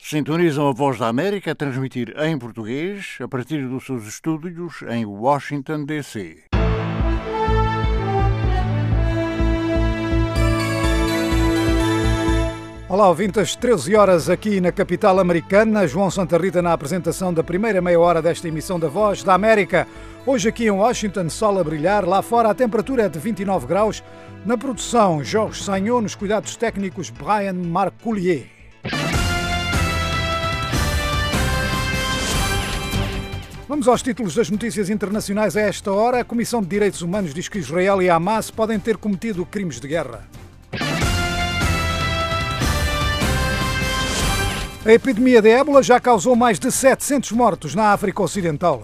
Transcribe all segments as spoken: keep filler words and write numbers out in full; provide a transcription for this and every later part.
Sintonizam a Voz da América a transmitir em português a partir dos seus estúdios em Washington, D C Olá, ouvintes, treze horas aqui na capital americana. João Santa Rita na apresentação da primeira meia hora desta emissão da Voz da América. Hoje aqui em Washington, sol a brilhar, lá fora a temperatura é de vinte e nove graus. Na produção, Jorge Sanhon, nos cuidados técnicos, Brian Marcollier. Vamos aos títulos das notícias internacionais a esta hora. A Comissão de Direitos Humanos diz que Israel e Hamas podem ter cometido crimes de guerra. A epidemia de ébola já causou mais de setecentos mortos na África Ocidental.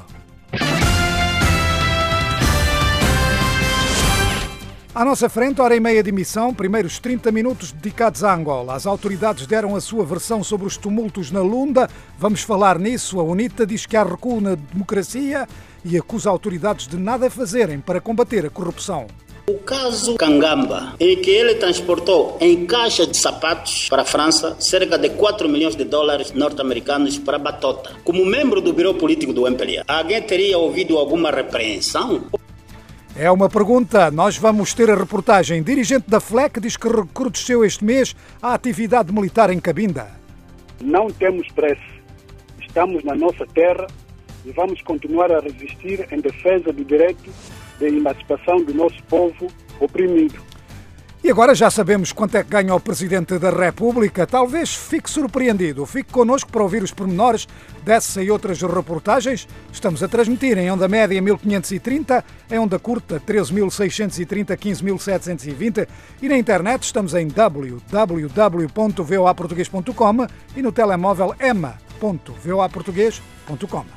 À nossa frente, hora e meia de emissão, primeiros trinta minutos dedicados à Angola. As autoridades deram a sua versão sobre os tumultos na Lunda. Vamos falar nisso. A UNITA diz que há recuo na democracia e acusa autoridades de nada fazerem para combater a corrupção. O caso Kangamba, em que ele transportou em caixas de sapatos para a França cerca de quatro milhões de dólares norte-americanos para Batota. Como membro do Bureau Político do M P L A, alguém teria ouvido alguma repreensão? É uma pergunta. Nós vamos ter a reportagem. Dirigente da F L E C diz que recrudesceu este mês a atividade militar em Cabinda. Não temos pressa. Estamos na nossa terra e vamos continuar a resistir em defesa do direito de emancipação do nosso povo oprimido. E agora já sabemos quanto é que ganha o Presidente da República. Talvez fique surpreendido. Fique connosco para ouvir os pormenores dessa e outras reportagens. Estamos a transmitir em onda média mil quinhentos e trinta, em onda curta treze mil seiscentos e trinta, quinze mil setecentos e vinte e na internet estamos em w w w ponto voa português ponto com e no telemóvel ema ponto voa português ponto com.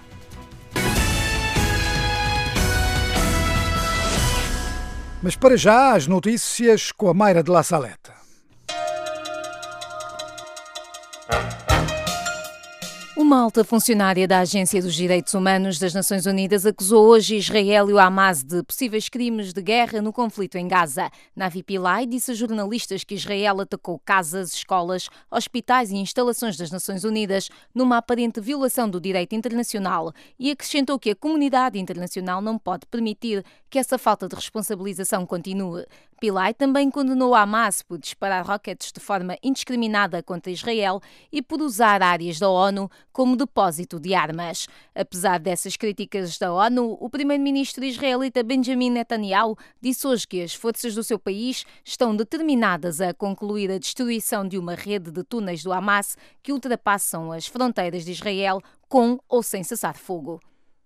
Mas para já, as notícias com a Mayra de La Saleta. Uma alta funcionária da Agência dos Direitos Humanos das Nações Unidas acusou hoje Israel e o Hamas de possíveis crimes de guerra no conflito em Gaza. Navi Pillay disse a jornalistas que Israel atacou casas, escolas, hospitais e instalações das Nações Unidas numa aparente violação do direito internacional e acrescentou que a comunidade internacional não pode permitir que essa falta de responsabilização continue. Pillay também condenou a Hamas por disparar roquetes de forma indiscriminada contra Israel e por usar áreas da ONU como depósito de armas. Apesar dessas críticas da ONU, o primeiro-ministro israelita Benjamin Netanyahu disse hoje que as forças do seu país estão determinadas a concluir a destruição de uma rede de túneis do Hamas que ultrapassam as fronteiras de Israel com ou sem cessar-fogo.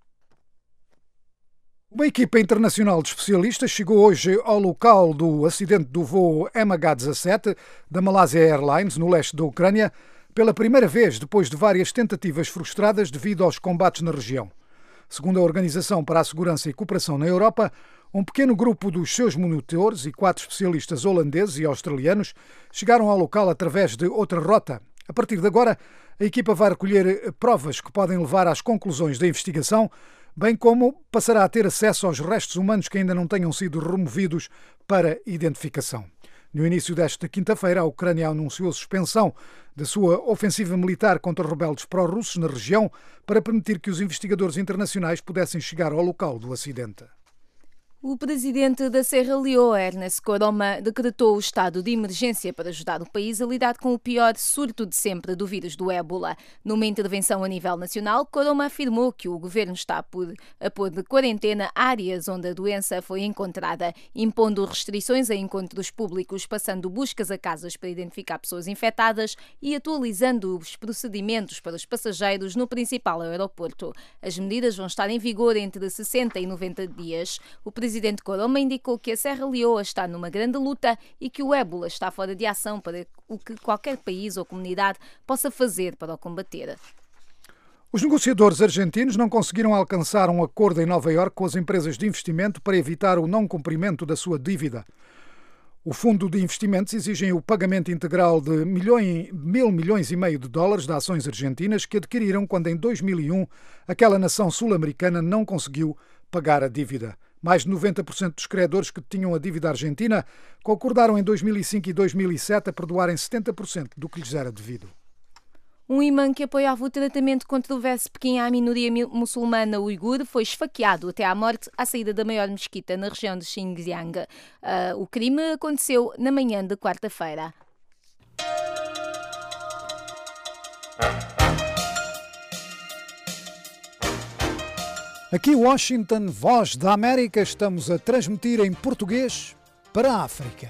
Uma equipa internacional de especialistas chegou hoje ao local do acidente do voo M H dezassete da Malaysia Airlines, no leste da Ucrânia, pela primeira vez depois de várias tentativas frustradas devido aos combates na região. Segundo a Organização para a Segurança e Cooperação na Europa, um pequeno grupo dos seus monitores e quatro especialistas holandeses e australianos chegaram ao local através de outra rota. A partir de agora, a equipa vai recolher provas que podem levar às conclusões da investigação, bem como passará a ter acesso aos restos humanos que ainda não tenham sido removidos para identificação. No início desta quinta-feira, a Ucrânia anunciou a suspensão da sua ofensiva militar contra rebeldes pró-russos na região para permitir que os investigadores internacionais pudessem chegar ao local do acidente. O presidente da Serra Leoa, Ernest Koroma, decretou o estado de emergência para ajudar o país a lidar com o pior surto de sempre do vírus do ébola. Numa intervenção a nível nacional, Koroma afirmou que o governo está a pôr, a pôr de quarentena áreas onde a doença foi encontrada, impondo restrições a encontros públicos, passando buscas a casas para identificar pessoas infectadas e atualizando os procedimentos para os passageiros no principal aeroporto. As medidas vão estar em vigor entre sessenta e noventa dias. O presidente O presidente Koroma indicou que a Serra Leoa está numa grande luta e que o ébola está fora de ação para o que qualquer país ou comunidade possa fazer para o combater. Os negociadores argentinos não conseguiram alcançar um acordo em Nova Iorque com as empresas de investimento para evitar o não cumprimento da sua dívida. O Fundo de Investimentos exige o pagamento integral de milhões, mil milhões e meio de dólares de ações argentinas que adquiriram quando, em dois mil e um, aquela nação sul-americana não conseguiu pagar a dívida. Mais de noventa por cento dos credores que tinham a dívida argentina concordaram em dois mil e cinco e dois mil e sete a perdoarem setenta por cento do que lhes era devido. Um imã que apoiava o tratamento controverso Pequim à minoria muçulmana uigur foi esfaqueado até à morte à saída da maior mesquita na região de Xinjiang. Uh, o crime aconteceu na manhã de quarta-feira. Aqui Washington, Voz da América, estamos a transmitir em português para a África.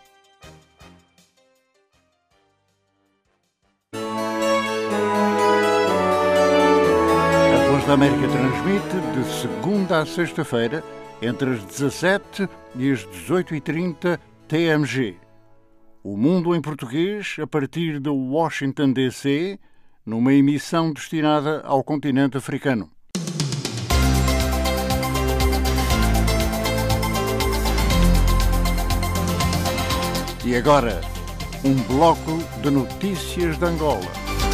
A Voz da América transmite de segunda a sexta-feira, entre as dezassete e as dezoito e trinta T M G. O Mundo em Português, a partir de Washington, D C, numa emissão destinada ao continente africano. E agora, um bloco de notícias de Angola.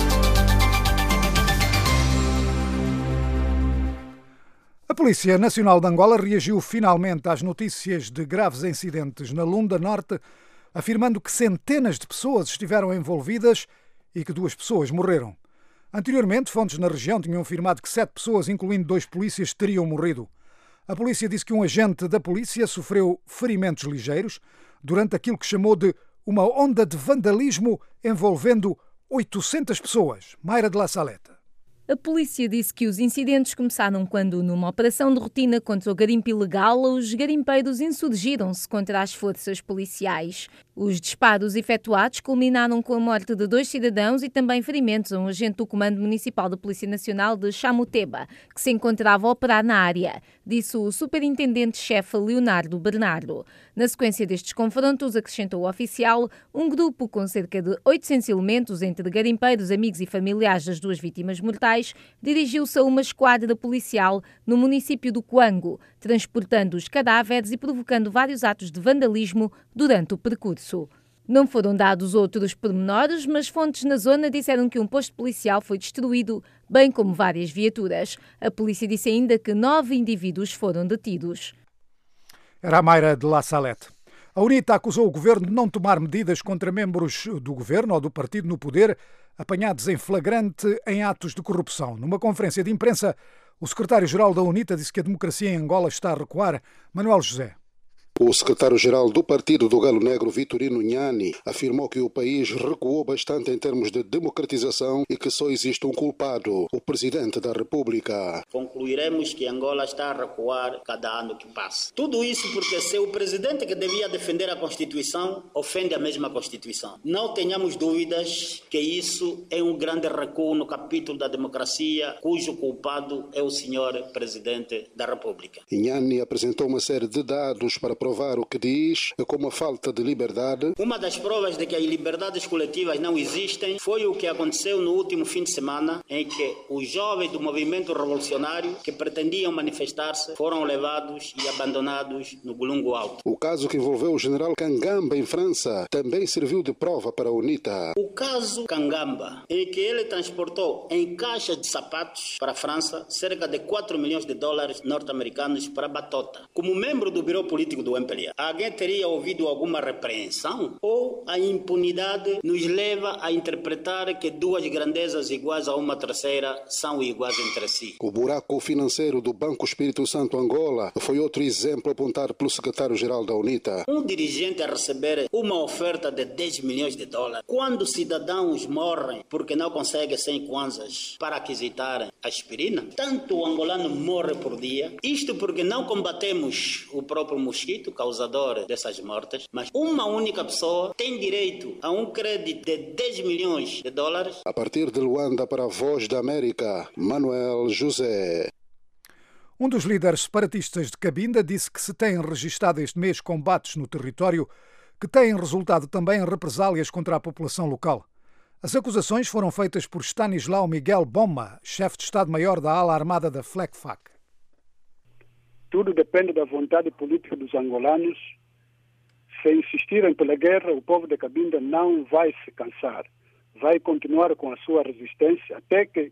A Polícia Nacional de Angola reagiu finalmente às notícias de graves incidentes na Lunda Norte, afirmando que centenas de pessoas estiveram envolvidas e que duas pessoas morreram. Anteriormente, fontes na região tinham afirmado que sete pessoas, incluindo dois polícias, teriam morrido. A polícia disse que um agente da polícia sofreu ferimentos ligeiros durante aquilo que chamou de uma onda de vandalismo envolvendo oitocentas pessoas. Mayra de La Saleta. A polícia disse que os incidentes começaram quando, numa operação de rotina contra o garimpo ilegal, os garimpeiros insurgiram-se contra as forças policiais. Os disparos efetuados culminaram com a morte de dois cidadãos e também ferimentos a um agente do Comando Municipal da Polícia Nacional de Chamuteba, que se encontrava a operar na área, disse o superintendente-chefe Leonardo Bernardo. Na sequência destes confrontos, acrescentou o oficial, um grupo com cerca de oitocentos elementos, entre garimpeiros, amigos e familiares das duas vítimas mortais, dirigiu-se a uma esquadra policial no município do Coango, transportando os cadáveres e provocando vários atos de vandalismo durante o percurso. Não foram dados outros pormenores, mas fontes na zona disseram que um posto policial foi destruído, bem como várias viaturas. A polícia disse ainda que nove indivíduos foram detidos. Era a Mayra de La Salete. A UNITA acusou o governo de não tomar medidas contra membros do governo ou do partido no poder apanhados em flagrante em atos de corrupção. Numa conferência de imprensa, o secretário-geral da UNITA disse que a democracia em Angola está a recuar. Manuel José. O secretário-geral do Partido do Galo Negro, Vitorino Nhani, afirmou que o país recuou bastante em termos de democratização e que só existe um culpado, o Presidente da República. Concluiremos que Angola está a recuar cada ano que passa. Tudo isso porque se o Presidente que devia defender a Constituição ofende a mesma Constituição. Não tenhamos dúvidas que isso é um grande recuo no capítulo da democracia, cujo culpado é o senhor Presidente da República. Nhani apresentou uma série de dados para provar o que diz como a falta de liberdade. Uma das provas de que as liberdades coletivas não existem foi o que aconteceu no último fim de semana, em que os jovens do movimento revolucionário que pretendiam manifestar-se foram levados e abandonados no Golungo Alto. O caso que envolveu o general Kangamba em França também serviu de prova para a UNITA. O caso Kangamba, em que ele transportou em caixas de sapatos para a França cerca de quatro milhões de dólares norte-americanos para Batota. Como membro do Bureau Político do M P L A, alguém teria ouvido alguma repreensão? Ou a impunidade nos leva a interpretar que duas grandezas iguais a uma terceira são iguais entre si? O buraco financeiro do Banco Espírito Santo Angola foi outro exemplo apontado pelo secretário-geral da UNITA. Um dirigente a receber uma oferta de dez milhões de dólares, quando cidadãos morrem porque não conseguem cem kwanzas para aquisitar aspirina, tanto o angolano morre por dia, isto porque não combatemos o próprio mosquito causador dessas mortes, mas uma única pessoa tem direito a um crédito de dez milhões de dólares. A partir de Luanda para a Voz da América, Manuel José. Um dos líderes separatistas de Cabinda disse que se têm registado este mês combates no território que têm resultado também em represálias contra a população local. As acusações foram feitas por Stanislau Miguel Bomma, chefe de Estado-Maior da ala armada da FLECFAC. Tudo depende da vontade política dos angolanos. Se insistirem pela guerra, o povo de Cabinda não vai se cansar. Vai continuar com a sua resistência até que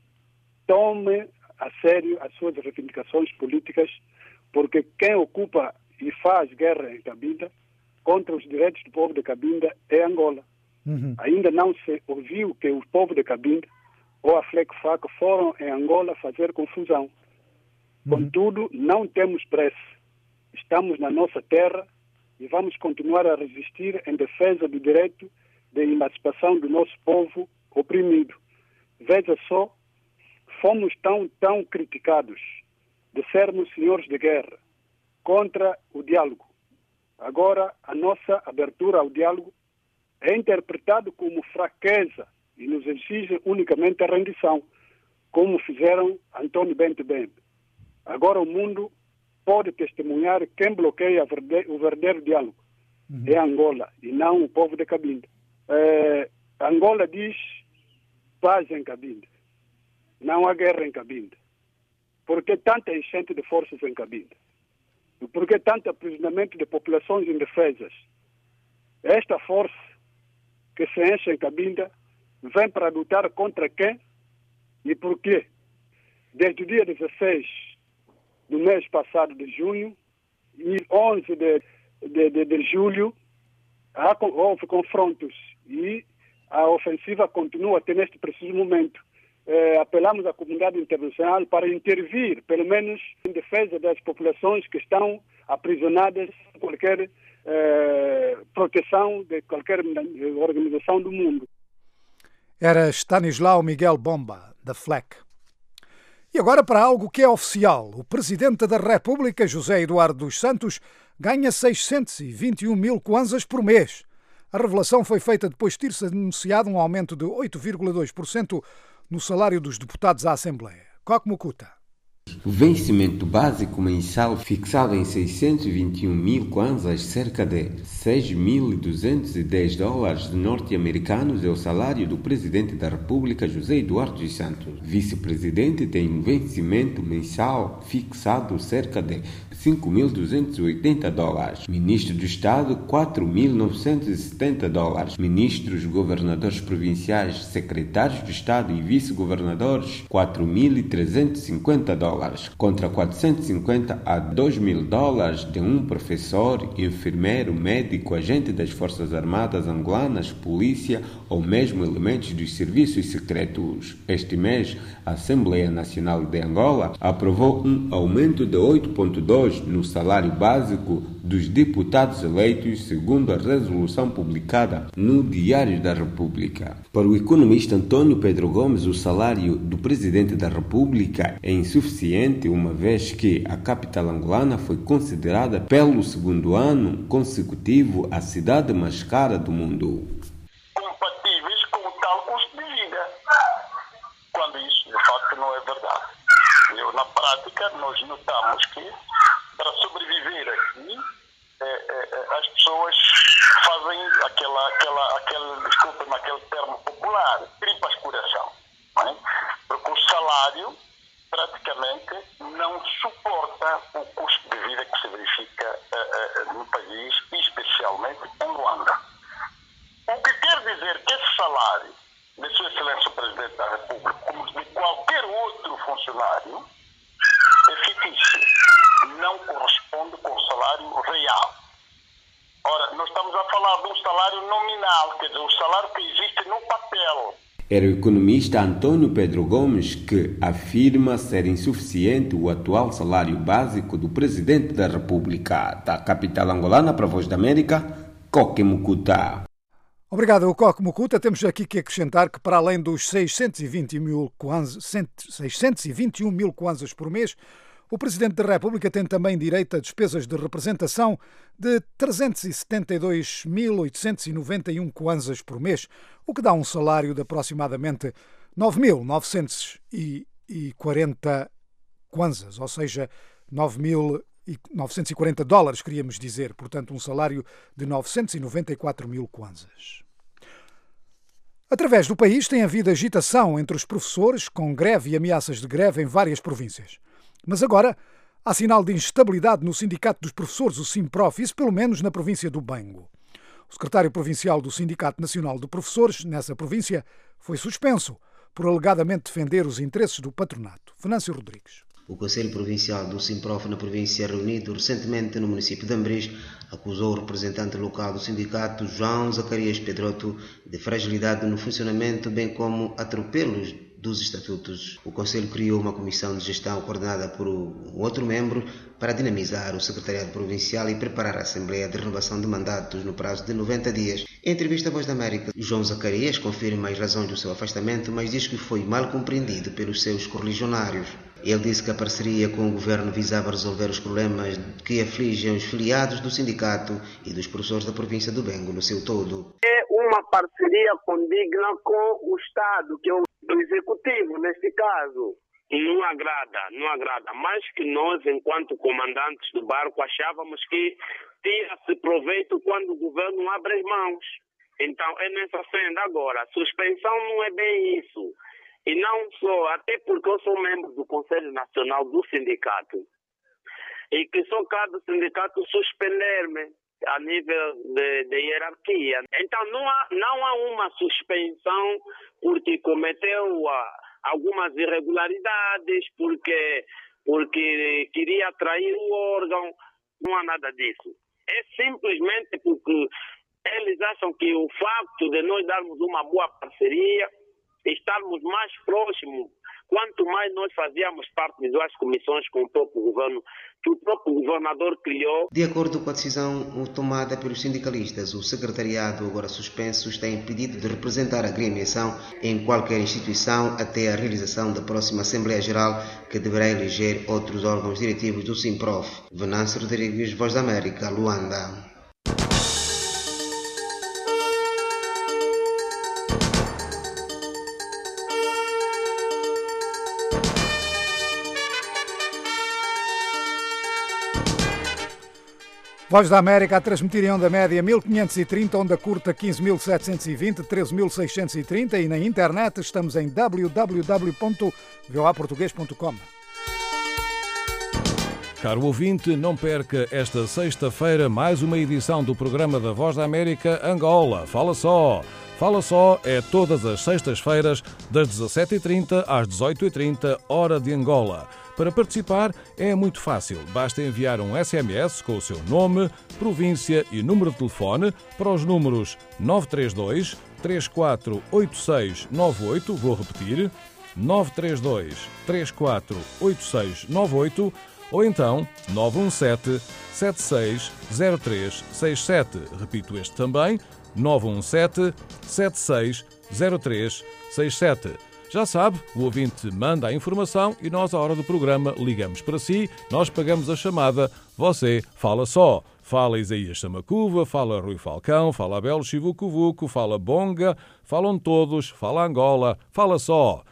tome a sério as suas reivindicações políticas, porque quem ocupa e faz guerra em Cabinda contra os direitos do povo de Cabinda é Angola. Uhum. Ainda não se ouviu que o povo de Cabinda ou a FLECFAC foram em Angola fazer confusão. Uhum. Contudo, não temos pressa. Estamos na nossa terra e vamos continuar a resistir em defesa do direito de emancipação do nosso povo oprimido. Veja só, fomos tão, tão criticados de sermos senhores de guerra contra o diálogo. Agora, a nossa abertura ao diálogo é interpretado como fraqueza e nos exige unicamente a rendição, como fizeram Antônio Bento Bembe. Agora o mundo pode testemunhar quem bloqueia o verdadeiro diálogo. Uhum. É Angola e não o povo de Cabinda. É, Angola diz paz em Cabinda. Não há guerra em Cabinda. Por que tanta enchente de forças em Cabinda? E por que tanto aprisionamento de populações indefesas? Esta força que se enche em Cabinda vem para lutar contra quem e por quê? Desde o dia dezesseis do mês passado de junho e onze de, de, de, de julho há, houve confrontos e a ofensiva continua até neste preciso momento. Eh, apelamos à comunidade internacional para intervir, pelo menos em defesa das populações que estão aprisionadas em qualquer eh, proteção de qualquer organização do mundo. Era Stanislau Miguel Bomba, da FLEC. E agora para algo que é oficial. O Presidente da República, José Eduardo dos Santos, ganha seiscentos e vinte e um mil kwanzas por mês. A revelação foi feita depois de ter-se anunciado um aumento de oito vírgula dois por cento no salário dos deputados à Assembleia. Coque Mukuta. O vencimento básico mensal fixado em seiscentos e vinte e um mil kwanzas, cerca de seis mil duzentos e dez dólares norte-americanos, é o salário do Presidente da República, José Eduardo dos Santos. Vice-Presidente tem um vencimento mensal fixado cerca de cinco mil duzentos e oitenta dólares. Ministro do Estado, quatro mil novecentos e setenta dólares. Ministros, governadores provinciais, secretários de Estado e vice-governadores, quatro mil trezentos e cinquenta dólares. Contra quatrocentos e cinquenta a dois mil dólares de um professor, enfermeiro, médico, agente das Forças Armadas angolanas, polícia ou mesmo elementos dos serviços secretos. Este mês, a Assembleia Nacional de Angola aprovou um aumento de oito vírgula dois por cento no salário básico dos deputados eleitos, segundo a resolução publicada no Diário da República. Para o economista Antônio Pedro Gomes, o salário do Presidente da República é insuficiente, uma vez que a capital angolana foi considerada pelo segundo ano consecutivo a cidade mais cara do mundo. Compatíveis com o tal custo de vida, quando isso de facto não é verdade. Eu, na prática, nós notamos que para sobreviver aqui, é, é, as pessoas fazem aquela, aquela, aquele, desculpa-me, aquele termo popular, tripas coração, não é? Porque o salário praticamente não suporta o custo de vida que se verifica uh, uh, no país, especialmente em Luanda. O que quer dizer que esse salário de Sua Excelência o Presidente da República, como de qualquer outro funcionário, é fictício, não corresponde com o salário real. Ora, nós estamos a falar de um salário nominal, quer dizer, um salário que existe no papel. Era o economista Antônio Pedro Gomes que afirma ser insuficiente o atual salário básico do Presidente da República. Da capital angolana para a Voz da América, Coque Mukuta. Obrigado, Coque Mukuta. Temos aqui que acrescentar que, para além dos seiscentos e vinte mil kwanzas, seiscentos e vinte e um mil kwanzas por mês, o Presidente da República tem também direito a despesas de representação de trezentos e setenta e dois mil oitocentos e noventa e um kwanzas por mês, o que dá um salário de aproximadamente nove mil novecentos e quarenta kwanzas, ou seja, nove mil novecentos e quarenta dólares, queríamos dizer, portanto um salário de novecentos e noventa e quatro mil kwanzas. Através do país tem havido agitação entre os professores, com greve e ameaças de greve em várias províncias. Mas agora há sinal de instabilidade no Sindicato dos Professores, o SIMPROF, isso pelo menos na província do Bengo. O secretário provincial do Sindicato Nacional de Professores, nessa província, foi suspenso por alegadamente defender os interesses do patronato. Venâncio Rodrigues. O Conselho Provincial do Simprof na província, reunido recentemente no município de Ambriz, acusou o representante local do sindicato, João Zacarias Pedroto, de fragilidade no funcionamento, bem como atropelos dos estatutos. O Conselho criou uma comissão de gestão coordenada por um outro membro para dinamizar o secretariado provincial e preparar a Assembleia de renovação de mandatos no prazo de noventa dias. Em entrevista à Voz da América, João Zacarias confirma as razões do seu afastamento, mas diz que foi mal compreendido pelos seus correligionários. Ele disse que a parceria com o governo visava resolver os problemas que afligem os filiados do sindicato e dos professores da província do Bengo no seu todo. É uma parceria condigna com o Estado, que é o Executivo, neste caso. Não agrada, não agrada. Mais que nós, enquanto comandantes do barco, achávamos que tira-se proveito quando o governo abre as mãos. Então, é nessa senda agora. A suspensão não é bem isso. E não só, até porque eu sou membro do Conselho Nacional do Sindicato. E que só cabe o sindicato suspender-me a nível de, de hierarquia. Então não há, não há uma suspensão porque cometeu a, algumas irregularidades, porque, porque queria atrair o órgão. Não há nada disso. É simplesmente porque eles acham que o facto de nós darmos uma boa parceria, estarmos mais próximos, quanto mais nós fazíamos parte de duas comissões com o próprio governo, que o próprio governador criou. De acordo com a decisão tomada pelos sindicalistas, o secretariado, agora suspenso, está impedido de representar a agremiação em qualquer instituição até a realização da próxima Assembleia Geral, que deverá eleger outros órgãos diretivos do Simprof. Venâncio Rodrigues, Voz da América, Luanda. Voz da América a transmitir em onda média mil quinhentos e trinta, onda curta quinze mil setecentos e vinte, treze mil seiscentos e trinta e na internet estamos em w w w ponto v o a português ponto com. Caro ouvinte, não perca esta sexta-feira mais uma edição do programa da Voz da América Angola. Fala só! Fala só é todas as sextas-feiras das dezassete e trinta às dezoito e trinta, hora de Angola. Para participar é muito fácil. Basta enviar um S M S com o seu nome, província e número de telefone para os números nove três dois, três quatro oito seis nove oito, vou repetir, nove três dois, três quatro oito seis nove oito, ou então nove um sete, sete seis zero três seis sete. Repito este também, nove um sete, sete seis zero três seis sete. Já sabe, o ouvinte manda a informação e nós, à hora do programa, ligamos para si, nós pagamos a chamada, você fala só. Fala Isaías Samacuva, fala Rui Falcão, fala Abel Chivucovuco, fala Bonga, falam todos, fala Angola, fala só.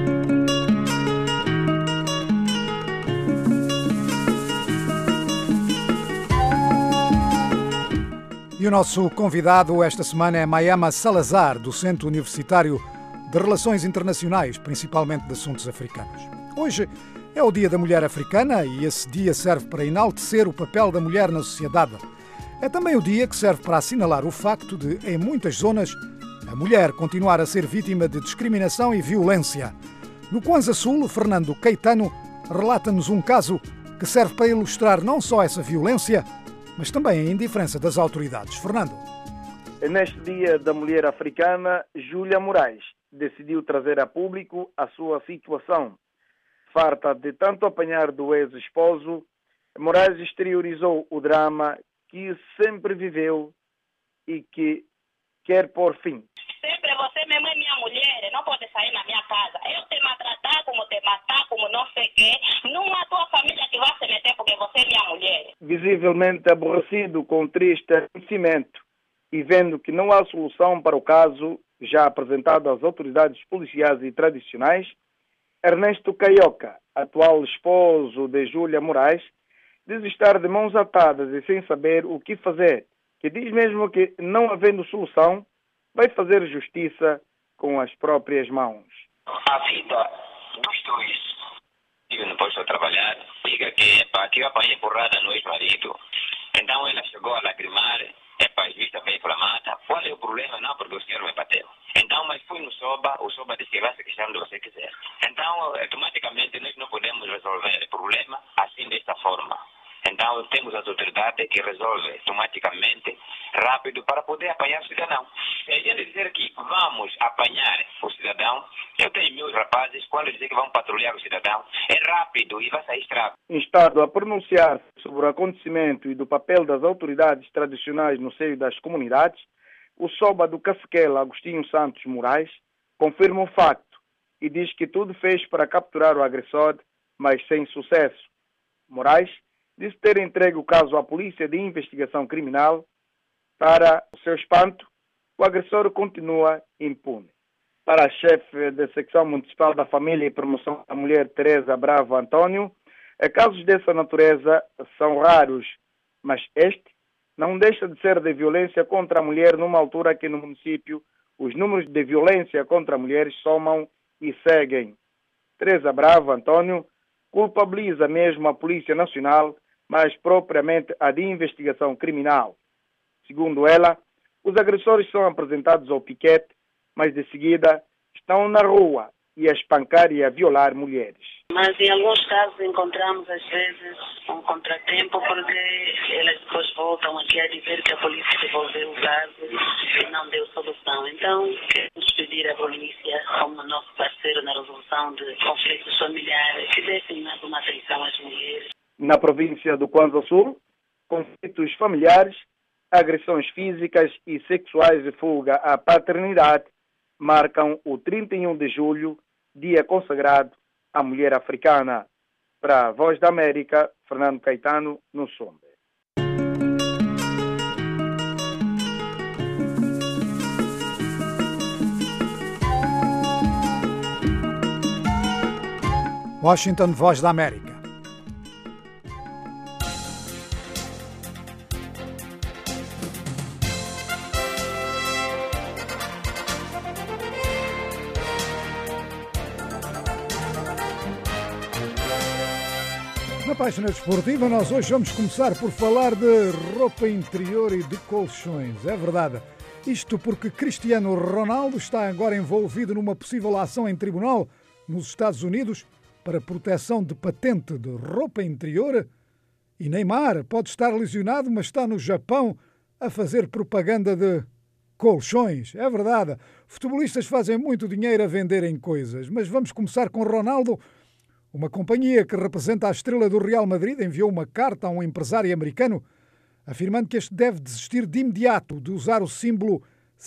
E o nosso convidado esta semana é Mayama Salazar, docente universitário de Relações Internacionais, principalmente de assuntos africanos. Hoje é o Dia da Mulher Africana e esse dia serve para enaltecer o papel da mulher na sociedade. É também o dia que serve para assinalar o facto de, em muitas zonas, a mulher continuar a ser vítima de discriminação e violência. No Kwanza Sul, Fernando Caetano relata-nos um caso que serve para ilustrar não só essa violência, mas também a indiferença das autoridades. Fernando. Neste Dia da Mulher Africana, Júlia Moraes decidiu trazer a público a sua situação. Farta de tanto apanhar do ex-esposo, Moraes exteriorizou o drama que sempre viveu e que quer pôr fim. Sempre você mesmo é minha mulher, não pode sair na minha casa. Eu te maltratar, como te matar, como não sei o quê. Não há tua família que vai se meter porque você é minha mulher. Visivelmente aborrecido com triste acontecimento e vendo que não há solução para o caso, já apresentado às autoridades policiais e tradicionais, Ernesto Caioca, atual esposo de Júlia Moraes, diz estar de mãos atadas e sem saber o que fazer, que diz mesmo que, não havendo solução, vai fazer justiça com as próprias mãos. A vida dos dois, eu não posso trabalhar, diga que, epa, que eu apanhei porrada no ex-marido, então ela chegou a lagrimar, epa, a juíza veio inflamada, qual é o problema? Não, porque o senhor me bateu. Então, mas fui no Soba, o Soba disse que vai se queixar onde você quiser. Então, Então, automaticamente, nós não podemos resolver o problema assim, desta forma. Então, temos as autoridades que resolvem automaticamente, rápido, para poder apanhar o cidadão. Se a gente dizer que vamos apanhar o cidadão, eu tenho meus rapazes, quando dizem que vão patrulhar o cidadão, é rápido e vai sair estrago. Instado a pronunciar sobre o acontecimento e do papel das autoridades tradicionais no seio das comunidades, o Soba do Cacequela, Agostinho Santos Moraes, confirma o facto e diz que tudo fez para capturar o agressor, mas sem sucesso. Moraes disse ter entregue o caso à Polícia de Investigação Criminal. Para o seu espanto, o agressor continua impune. Para a chefe da Secção Municipal da Família e Promoção da Mulher, Teresa Bravo Antônio, casos dessa natureza são raros, mas este não deixa de ser de violência contra a mulher numa altura que no município os números de violência contra mulheres somam e seguem. Teresa Bravo Antônio culpabiliza mesmo a Polícia Nacional, mais propriamente a de Investigação Criminal. Segundo ela, os agressores são apresentados ao piquete, mas de seguida estão na rua e a espancar e a violar mulheres. Mas em alguns casos encontramos às vezes um contratempo porque elas depois voltam aqui a dizer que a polícia devolveu o caso e não deu solução. Então, queremos pedir à polícia, como nosso parceiro na resolução de conflitos familiares, que dessem mais uma atenção às mulheres. Na província do Kwanza Sul, conflitos familiares, agressões físicas e sexuais e fuga à paternidade marcam o trinta e um de julho, dia consagrado à mulher africana. Para a Voz da América, Fernando Caetano, no Sombe. Washington, Voz da América. Na página desportiva, nós hoje vamos começar por falar de roupa interior e de colchões. É verdade. Isto porque Cristiano Ronaldo está agora envolvido numa possível ação em tribunal nos Estados Unidos para proteção de patente de roupa interior. E Neymar pode estar lesionado, mas está no Japão a fazer propaganda de colchões. É verdade. Futebolistas fazem muito dinheiro a venderem coisas. Mas vamos começar com Ronaldo. Uma companhia que representa a estrela do Real Madrid enviou uma carta a um empresário americano afirmando que este deve desistir de imediato de usar o símbolo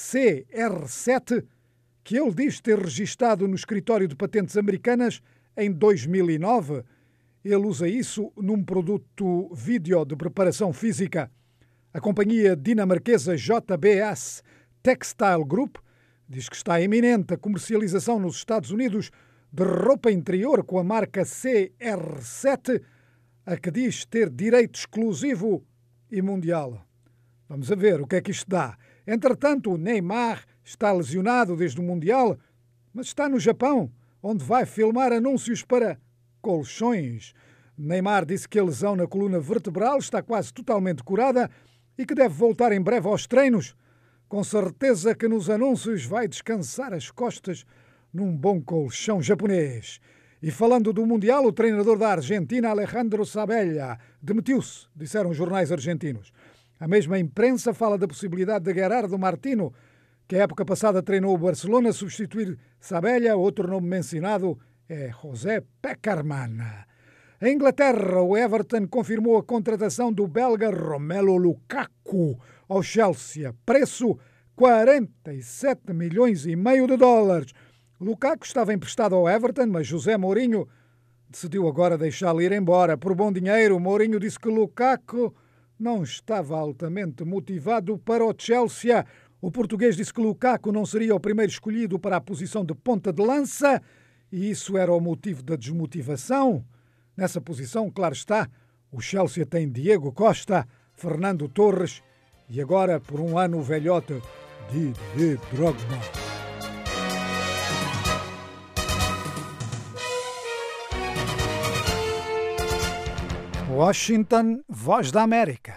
C R sete que ele diz ter registado no escritório de patentes americanas em dois mil e nove. Ele usa isso num produto vídeo de preparação física. A companhia dinamarquesa J B S Textile Group diz que está iminente a comercialização nos Estados Unidos de roupa interior com a marca C R sete, a que diz ter direito exclusivo e mundial. Vamos a ver o que é que isto dá. Entretanto, o Neymar está lesionado desde o Mundial, mas está no Japão, onde vai filmar anúncios para colchões. Neymar disse que a lesão na coluna vertebral está quase totalmente curada e que deve voltar em breve aos treinos. Com certeza que nos anúncios vai descansar as costas num bom colchão japonês. E falando do Mundial, o treinador da Argentina, Alejandro Sabella, demitiu-se, disseram os jornais argentinos. A mesma imprensa fala da possibilidade de Gerardo Martino, que a época passada treinou o Barcelona, substituir Sabella. Outro nome mencionado é José Pekerman. Em Inglaterra, o Everton confirmou a contratação do belga Romelu Lukaku ao Chelsea. Preço quarenta e sete milhões e meio de dólares. Lukaku estava emprestado ao Everton, mas José Mourinho decidiu agora deixá-lo ir embora. Por bom dinheiro, Mourinho disse que Lukaku não estava altamente motivado para o Chelsea. O português disse que Lukaku não seria o primeiro escolhido para a posição de ponta de lança e isso era o motivo da desmotivação. Nessa posição, claro está, o Chelsea tem Diego Costa, Fernando Torres e agora, por um ano, o velhote Didier Drogba. Washington, Voz da América.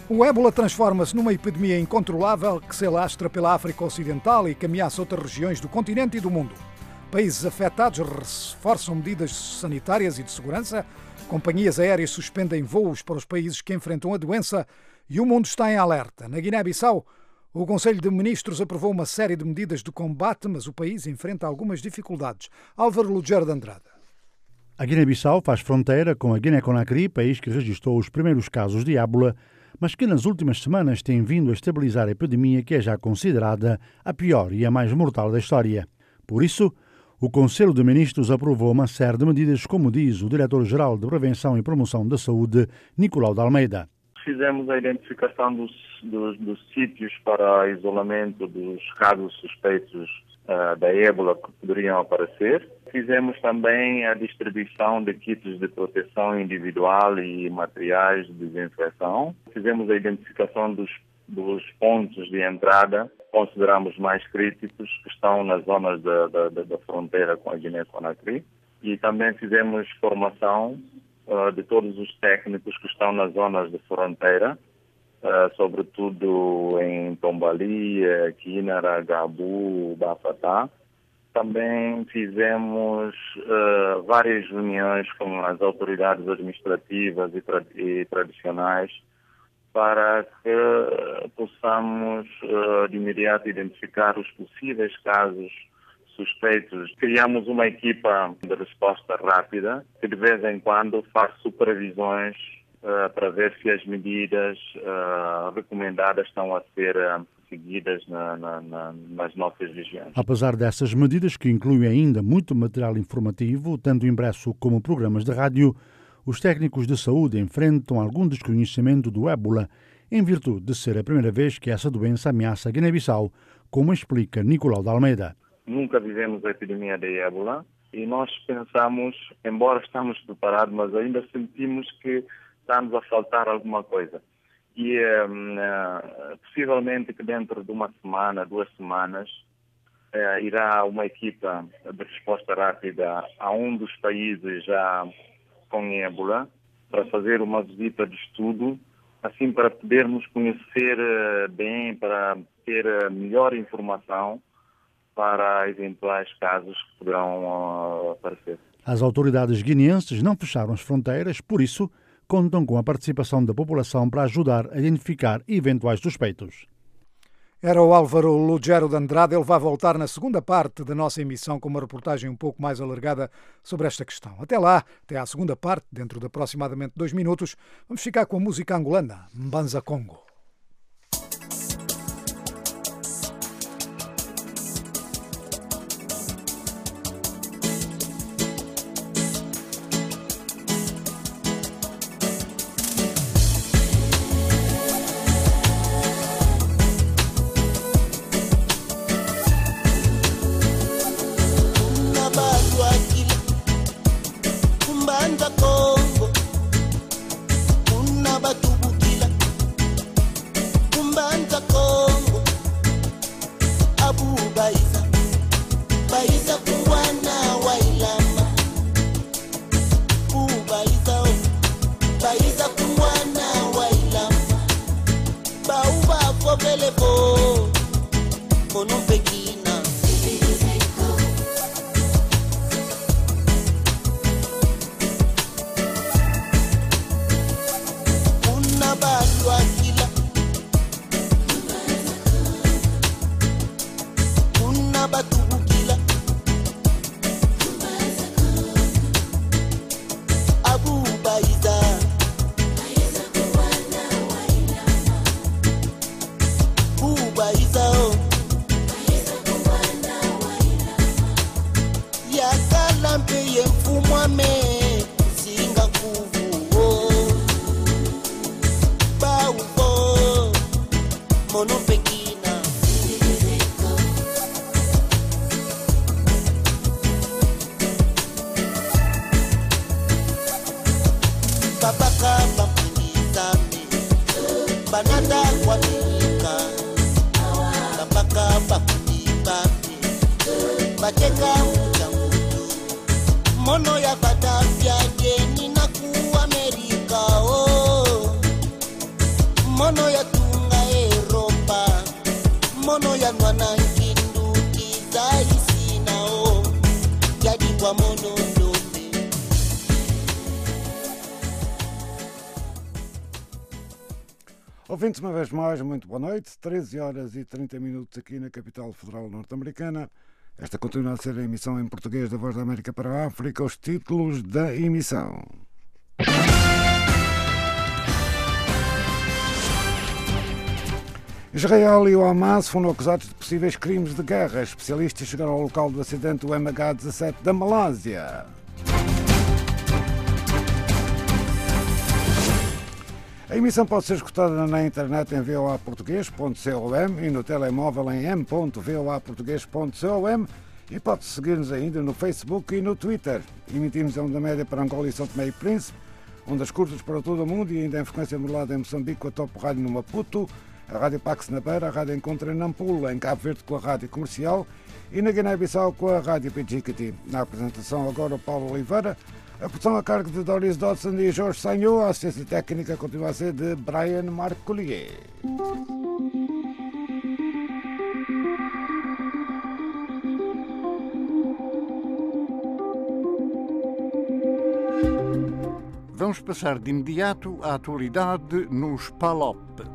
O ébola transforma-se numa epidemia incontrolável que se alastra pela África Ocidental e que ameaça outras regiões do continente e do mundo. Países afetados reforçam medidas sanitárias e de segurança, companhias aéreas suspendem voos para os países que enfrentam a doença e o mundo está em alerta. Na Guiné-Bissau, o Conselho de Ministros aprovou uma série de medidas de combate, mas o país enfrenta algumas dificuldades. Álvaro Lugero de Andrade. A Guiné-Bissau faz fronteira com a Guiné-Conakry, país que registrou os primeiros casos de ébola, mas que nas últimas semanas tem vindo a estabilizar a epidemia que é já considerada a pior e a mais mortal da história. Por isso, o Conselho de Ministros aprovou uma série de medidas, como diz o Diretor-Geral de Prevenção e Promoção da Saúde, Nicolau de Almeida. Fizemos a identificação dos, dos, dos sítios para isolamento dos casos suspeitos uh, da ébola que poderiam aparecer. Fizemos também a distribuição de kits de proteção individual e materiais de desinfecção. Fizemos a identificação dos, dos pontos de entrada, consideramos mais críticos, que estão nas zonas da, da, da fronteira com a Guiné-Conakry. E também fizemos formação uh, de todos os técnicos que estão nas zonas de fronteira, uh, sobretudo em Tombali, Quinara, Gabu, Bafatá. Também fizemos uh, várias reuniões com as autoridades administrativas e, tra e tradicionais para que possamos uh, de imediato identificar os possíveis casos suspeitos. Criamos uma equipa de resposta rápida que de vez em quando faz supervisões uh, para ver se as medidas uh, recomendadas estão a ser uh, seguidas na, na, na, nas nossas regiões. Apesar dessas medidas, que incluem ainda muito material informativo, tanto impresso como programas de rádio, os técnicos de saúde enfrentam algum desconhecimento do ébola, em virtude de ser a primeira vez que essa doença ameaça a Guiné-Bissau, como explica Nicolau de Almeida. Nunca vivemos a epidemia de ébola e nós pensamos, embora estamos preparados, mas ainda sentimos que está-nos a faltar alguma coisa. E uh, possivelmente que dentro de uma semana, duas semanas, uh, irá uma equipa de resposta rápida a um dos países já com ébola para fazer uma visita de estudo, assim para podermos conhecer uh, bem, para ter uh, melhor informação para eventuais casos que poderão uh, aparecer. As autoridades guineenses não fecharam as fronteiras, por isso contam com a participação da população para ajudar a identificar eventuais suspeitos. Era o Álvaro Lugero de Andrade. Ele vai voltar na segunda parte da nossa emissão com uma reportagem um pouco mais alargada sobre esta questão. Até lá, até à segunda parte, dentro de aproximadamente dois minutos, vamos ficar com a música angolana, Mbanza Congo. mono ya tunga Europa, mono ya nwana kindu kizaisi nao, jadi kwa mono ndobe. Ouvintes, uma vez mais, muito boa noite. treze horas e trinta minutos aqui na capital federal norte-americana. Esta continua a ser a emissão em português da Voz da América para a África. Os títulos da emissão. Israel e o Hamas foram acusados de possíveis crimes de guerra. Especialistas chegaram ao local do acidente do M H dezassete da Malásia. A emissão pode ser escutada na internet em v o a português ponto com e no telemóvel em m ponto v o a português ponto com e pode seguir-nos ainda no Facebook e no Twitter. Emitimos a onda média para Angola e São Tomé e Príncipe, ondas curtas para todo o mundo e ainda em frequência modulada em Moçambique com a Top Rádio no Maputo, a Rádio Pax na Beira, a Rádio Encontro em Nampula, em Cabo Verde com a Rádio Comercial e na Guiné-Bissau com a Rádio Pidgicati. Na apresentação agora o Paulo Oliveira, a produção a cargo de Doris Dodson e Jorge Sanho, a assistência técnica continua a ser de Brian Marcollier. Vamos passar de imediato à atualidade nos P A L O P.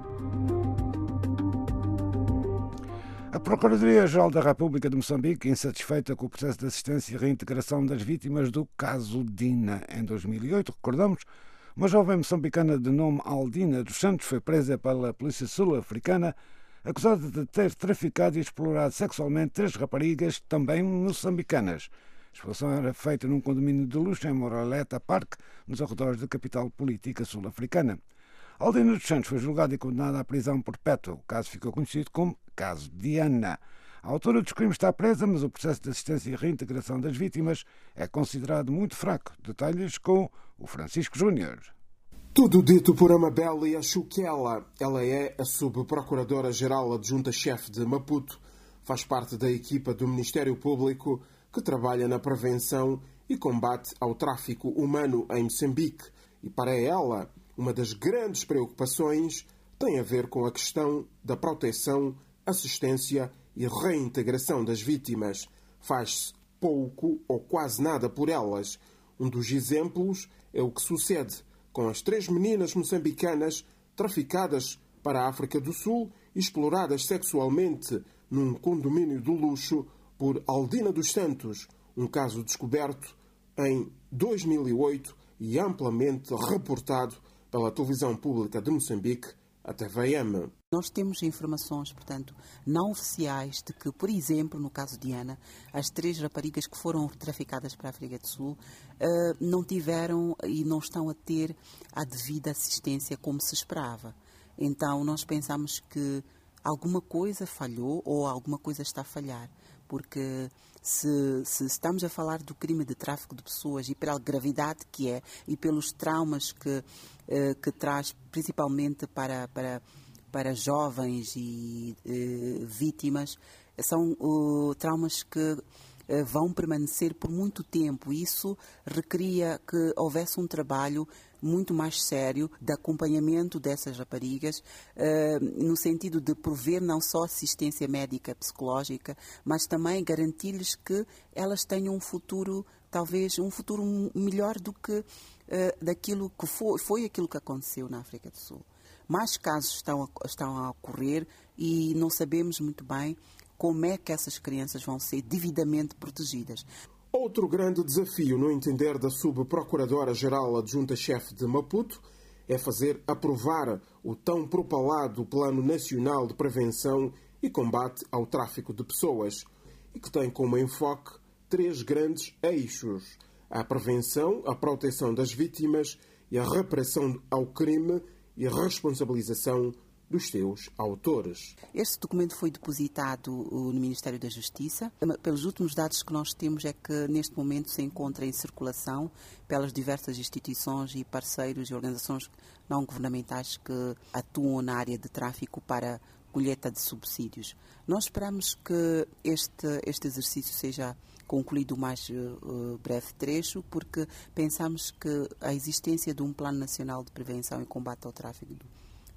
A Procuradoria-Geral da República de Moçambique, insatisfeita com o processo de assistência e reintegração das vítimas do caso Dina. Em dois mil e oito, recordamos, uma jovem moçambicana de nome Aldina dos Santos foi presa pela polícia sul-africana, acusada de ter traficado e explorado sexualmente três raparigas, também moçambicanas. A expulsão era feita num condomínio de luxo em Moraleta Park, nos arredores da capital política sul-africana. Aldina dos Santos foi julgada e condenada à prisão perpétua. O caso ficou conhecido como Caso Diana. A autora dos crimes está presa, mas o processo de assistência e reintegração das vítimas é considerado muito fraco. Detalhes com o Francisco Júnior. Tudo dito por Amabeli Achuquela. Ela é a subprocuradora-geral adjunta-chefe de Maputo. Faz parte da equipa do Ministério Público que trabalha na prevenção e combate ao tráfico humano em Moçambique. E para ela, uma das grandes preocupações tem a ver com a questão da proteção, assistência e reintegração das vítimas. Faz-se pouco ou quase nada por elas. Um dos exemplos é o que sucede com as três meninas moçambicanas traficadas para a África do Sul e exploradas sexualmente num condomínio de luxo por Aldina dos Santos, um caso descoberto em dois mil e oito e amplamente reportado pela televisão pública de Moçambique, a T V M. Nós temos informações, portanto, não oficiais de que, por exemplo, no caso de Ana, as três raparigas que foram traficadas para a África do Sul uh, não tiveram e não estão a ter a devida assistência como se esperava. Então, nós pensamos que alguma coisa falhou ou alguma coisa está a falhar, porque se, se estamos a falar do crime de tráfico de pessoas e pela gravidade que é e pelos traumas que, eh, que traz principalmente para, para, para jovens e eh, vítimas, são uh, traumas que uh, vão permanecer por muito tempo. Isso requeria que houvesse um trabalho muito mais sério de acompanhamento dessas raparigas, uh, no sentido de prover não só assistência médica, psicológica, mas também garantir-lhes que elas tenham um futuro, talvez um futuro melhor do que uh, daquilo que foi, foi aquilo que aconteceu na África do Sul. Mais casos estão a, estão a ocorrer e não sabemos muito bem como é que essas crianças vão ser devidamente protegidas. Outro grande desafio, no entender da subprocuradora-geral adjunta-chefe de Maputo, é fazer aprovar o tão propalado Plano Nacional de Prevenção e Combate ao Tráfico de Pessoas, e que tem como enfoque três grandes eixos: a prevenção, a proteção das vítimas e a repressão ao crime e a responsabilização dos seus autores. Este documento foi depositado no Ministério da Justiça. Pelos últimos dados que nós temos é que neste momento se encontra em circulação pelas diversas instituições e parceiros e organizações não governamentais que atuam na área de tráfico para colheita de subsídios. Nós esperamos que este, este exercício seja concluído o mais uh, breve trecho, porque pensamos que a existência de um Plano Nacional de Prevenção e Combate ao Tráfico do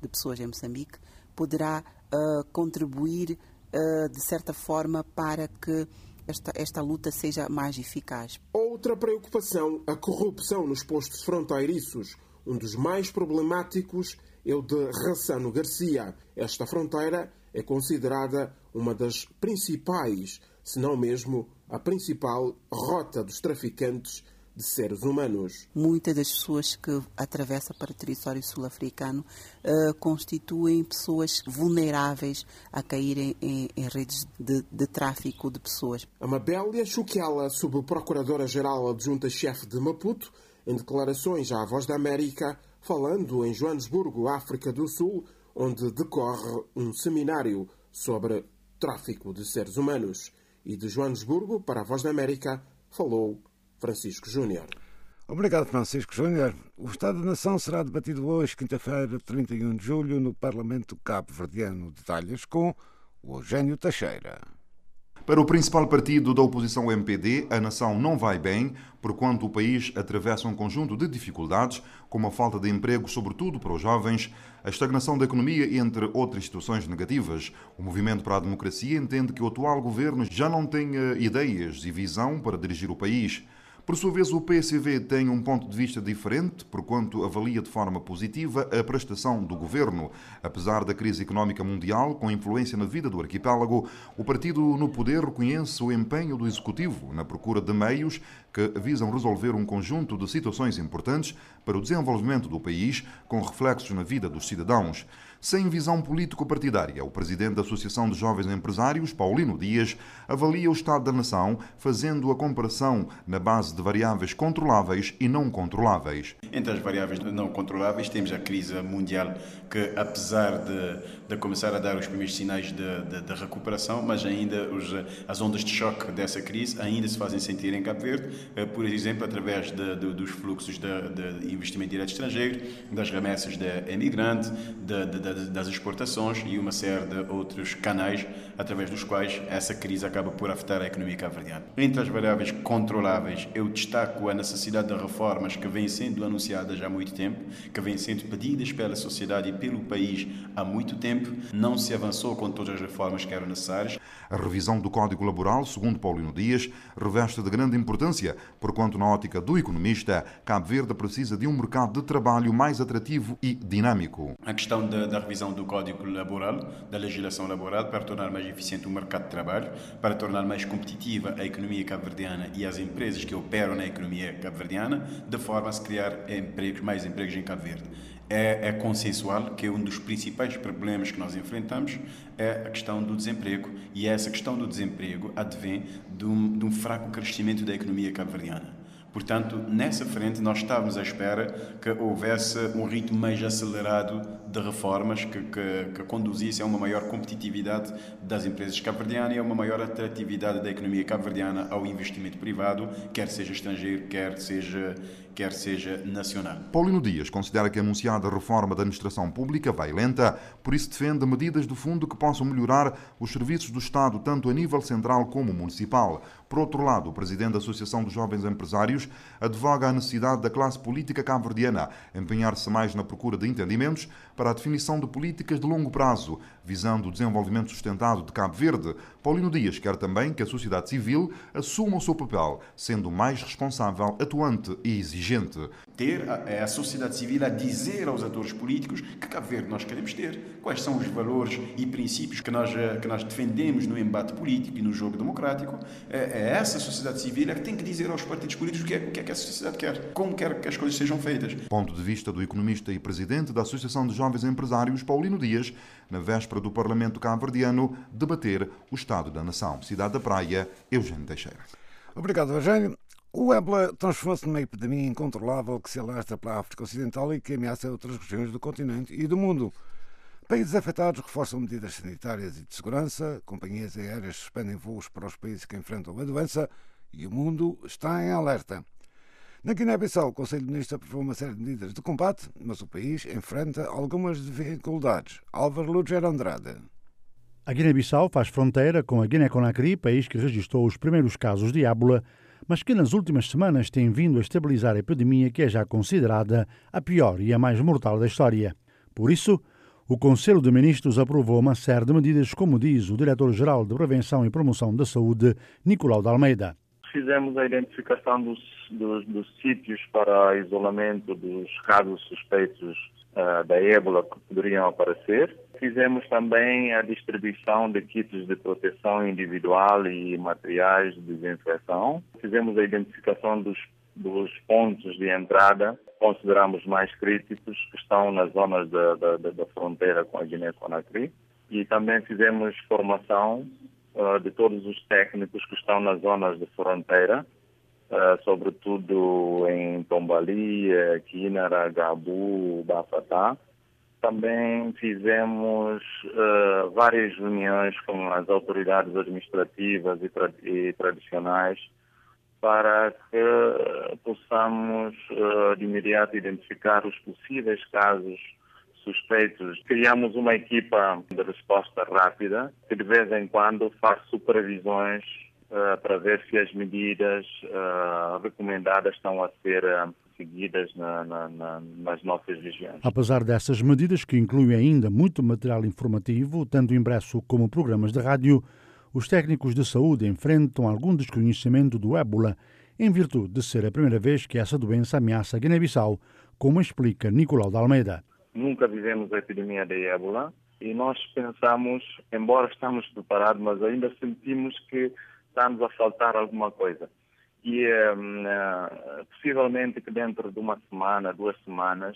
de pessoas em Moçambique, poderá uh, contribuir, uh, de certa forma, para que esta, esta luta seja mais eficaz. Outra preocupação, a corrupção nos postos fronteiriços. Um dos mais problemáticos é o de Rassano Garcia. Esta fronteira é considerada uma das principais, se não mesmo a principal rota dos traficantes de seres humanos. Muitas das pessoas que atravessam para o território sul-africano uh, constituem pessoas vulneráveis a caírem em, em redes de, de tráfico de pessoas. Amabélia Chuquela, subprocuradora-geral adjunta-chefe de Maputo, em declarações à Voz da América, falando em Joanesburgo, África do Sul, onde decorre um seminário sobre tráfico de seres humanos. E de Joanesburgo, para a Voz da América, falou Francisco Júnior. Obrigado, Francisco Júnior. O Estado da Nação será debatido hoje, quinta-feira, trinta e um de julho, no Parlamento cabo-verdiano. Detalhes com o Eugênio Teixeira. Para o principal partido da oposição, o M P D, a nação não vai bem, porquanto o país atravessa um conjunto de dificuldades, como a falta de emprego, sobretudo para os jovens, a estagnação da economia, entre outras situações negativas. O Movimento para a Democracia entende que o atual governo já não tem ideias e visão para dirigir o país. Por sua vez, o P S V tem um ponto de vista diferente, porquanto avalia de forma positiva a prestação do governo. Apesar da crise económica mundial, com influência na vida do arquipélago, o partido no poder reconhece o empenho do Executivo na procura de meios que visam resolver um conjunto de situações importantes para o desenvolvimento do país, com reflexos na vida dos cidadãos. Sem visão político-partidária, o presidente da Associação de Jovens Empresários, Paulino Dias, avalia o estado da nação, fazendo a comparação na base de variáveis controláveis e não controláveis. Entre as variáveis não controláveis temos a crise mundial, que apesar de, de começar a dar os primeiros sinais de, de, de recuperação, mas ainda os, as ondas de choque dessa crise ainda se fazem sentir em Cabo Verde, por exemplo, através de, de, dos fluxos de, de investimento direto estrangeiro, das remessas de imigrantes, de, de, de, das exportações e uma série de outros canais através dos quais essa crise acaba por afetar a economia cabo-verdiana. Entre as variáveis controláveis, eu destaco a necessidade de reformas que vêm sendo anunciadas há muito tempo, que vêm sendo pedidas pela sociedade e pelo país há muito tempo. Não se avançou com todas as reformas que eram necessárias. A revisão do Código Laboral, segundo Paulino Dias, reveste de grande importância, porquanto na ótica do economista, Cabo Verde precisa de um mercado de trabalho mais atrativo e dinâmico. A questão da, da revisão do Código Laboral, da legislação laboral, para tornar mais eficiente o mercado de trabalho, para tornar mais competitiva a economia cabo-verdiana e as empresas que operam na economia cabo-verdiana, de forma a se criar empregos, mais empregos em Cabo Verde. É, é consensual que um dos principais problemas que nós enfrentamos é a questão do desemprego, e essa questão do desemprego advém de um, de um fraco crescimento da economia cabo-verdiana. Portanto, nessa frente, nós estávamos à espera que houvesse um ritmo mais acelerado de reformas que, que, que conduzisse a uma maior competitividade das empresas cabo-verdianas e a uma maior atratividade da economia cabo-verdiana ao investimento privado, quer seja estrangeiro, quer seja, quer seja nacional. Paulino Dias considera que a anunciada reforma da administração pública vai lenta, por isso defende medidas do fundo que possam melhorar os serviços do Estado, tanto a nível central como municipal. Por outro lado, o presidente da Associação dos Jovens Empresários advoga a necessidade da classe política cabo-verdiana empenhar-se mais na procura de entendimentos para a definição de políticas de longo prazo, visando o desenvolvimento sustentado de Cabo Verde. Paulino Dias quer também que a sociedade civil assuma o seu papel, sendo mais responsável, atuante e exigente. Ter a, a sociedade civil a dizer aos atores políticos que Cabo Verde nós queremos ter, quais são os valores e princípios que nós, que nós defendemos no embate político e no jogo democrático. É, é essa sociedade civil é que tem que dizer aos partidos políticos o que é, o que é que a sociedade quer, como quer que as coisas sejam feitas. Ponto de vista do economista e presidente da Associação de Jovens Empresários, Paulino Dias, na véspera do Parlamento cabo-verdiano, debater o Estado da Nação. Cidade da Praia, Eugênio Teixeira. Obrigado, Eugênio. O ébola transformou-se numa epidemia incontrolável que se alastra pela África Ocidental e que ameaça outras regiões do continente e do mundo. Países afetados reforçam medidas sanitárias e de segurança, companhias aéreas suspendem voos para os países que enfrentam a doença e o mundo está em alerta. Na Guiné-Bissau, o Conselho de Ministros aprovou uma série de medidas de combate, mas o país enfrenta algumas dificuldades. Álvaro Lúger Andrade. A Guiné-Bissau faz fronteira com a Guiné-Conakry, país que registrou os primeiros casos de ébola, mas que nas últimas semanas tem vindo a estabilizar a epidemia que é já considerada a pior e a mais mortal da história. Por isso, O Conselho de Ministros aprovou uma série de medidas, como diz o Diretor-Geral de Prevenção e Promoção da Saúde, Nicolau de Almeida. Fizemos a identificação dos, dos, dos sítios para isolamento dos casos suspeitos uh, da ébola que poderiam aparecer. Fizemos também a distribuição de kits de proteção individual e materiais de desinfecção. Fizemos a identificação dos, dos pontos de entrada, consideramos mais críticos, que estão nas zonas da, da, da fronteira com a Guiné-Conakry. E também fizemos formação uh, de todos os técnicos que estão nas zonas de fronteira, uh, sobretudo em Tombali, Quinara, Gabu, Bafatá. Também fizemos uh, várias reuniões com as autoridades administrativas e, tra e tradicionais para que possamos uh, de imediato identificar os possíveis casos suspeitos. Criamos uma equipa de resposta rápida que de vez em quando faz supervisões uh, para ver se as medidas uh, recomendadas estão a ser uh, seguidas na, na, na, nas nossas regiões. Apesar dessas medidas, que incluem ainda muito material informativo, tanto impresso como programas de rádio, os técnicos de saúde enfrentam algum desconhecimento do ébola, em virtude de ser a primeira vez que essa doença ameaça a Guiné-Bissau, como explica Nicolau de Almeida. Nunca vivemos a epidemia de ébola e nós pensamos, embora estamos preparados, mas ainda sentimos que está-nos a faltar alguma coisa. E uh, possivelmente que dentro de uma semana, duas semanas,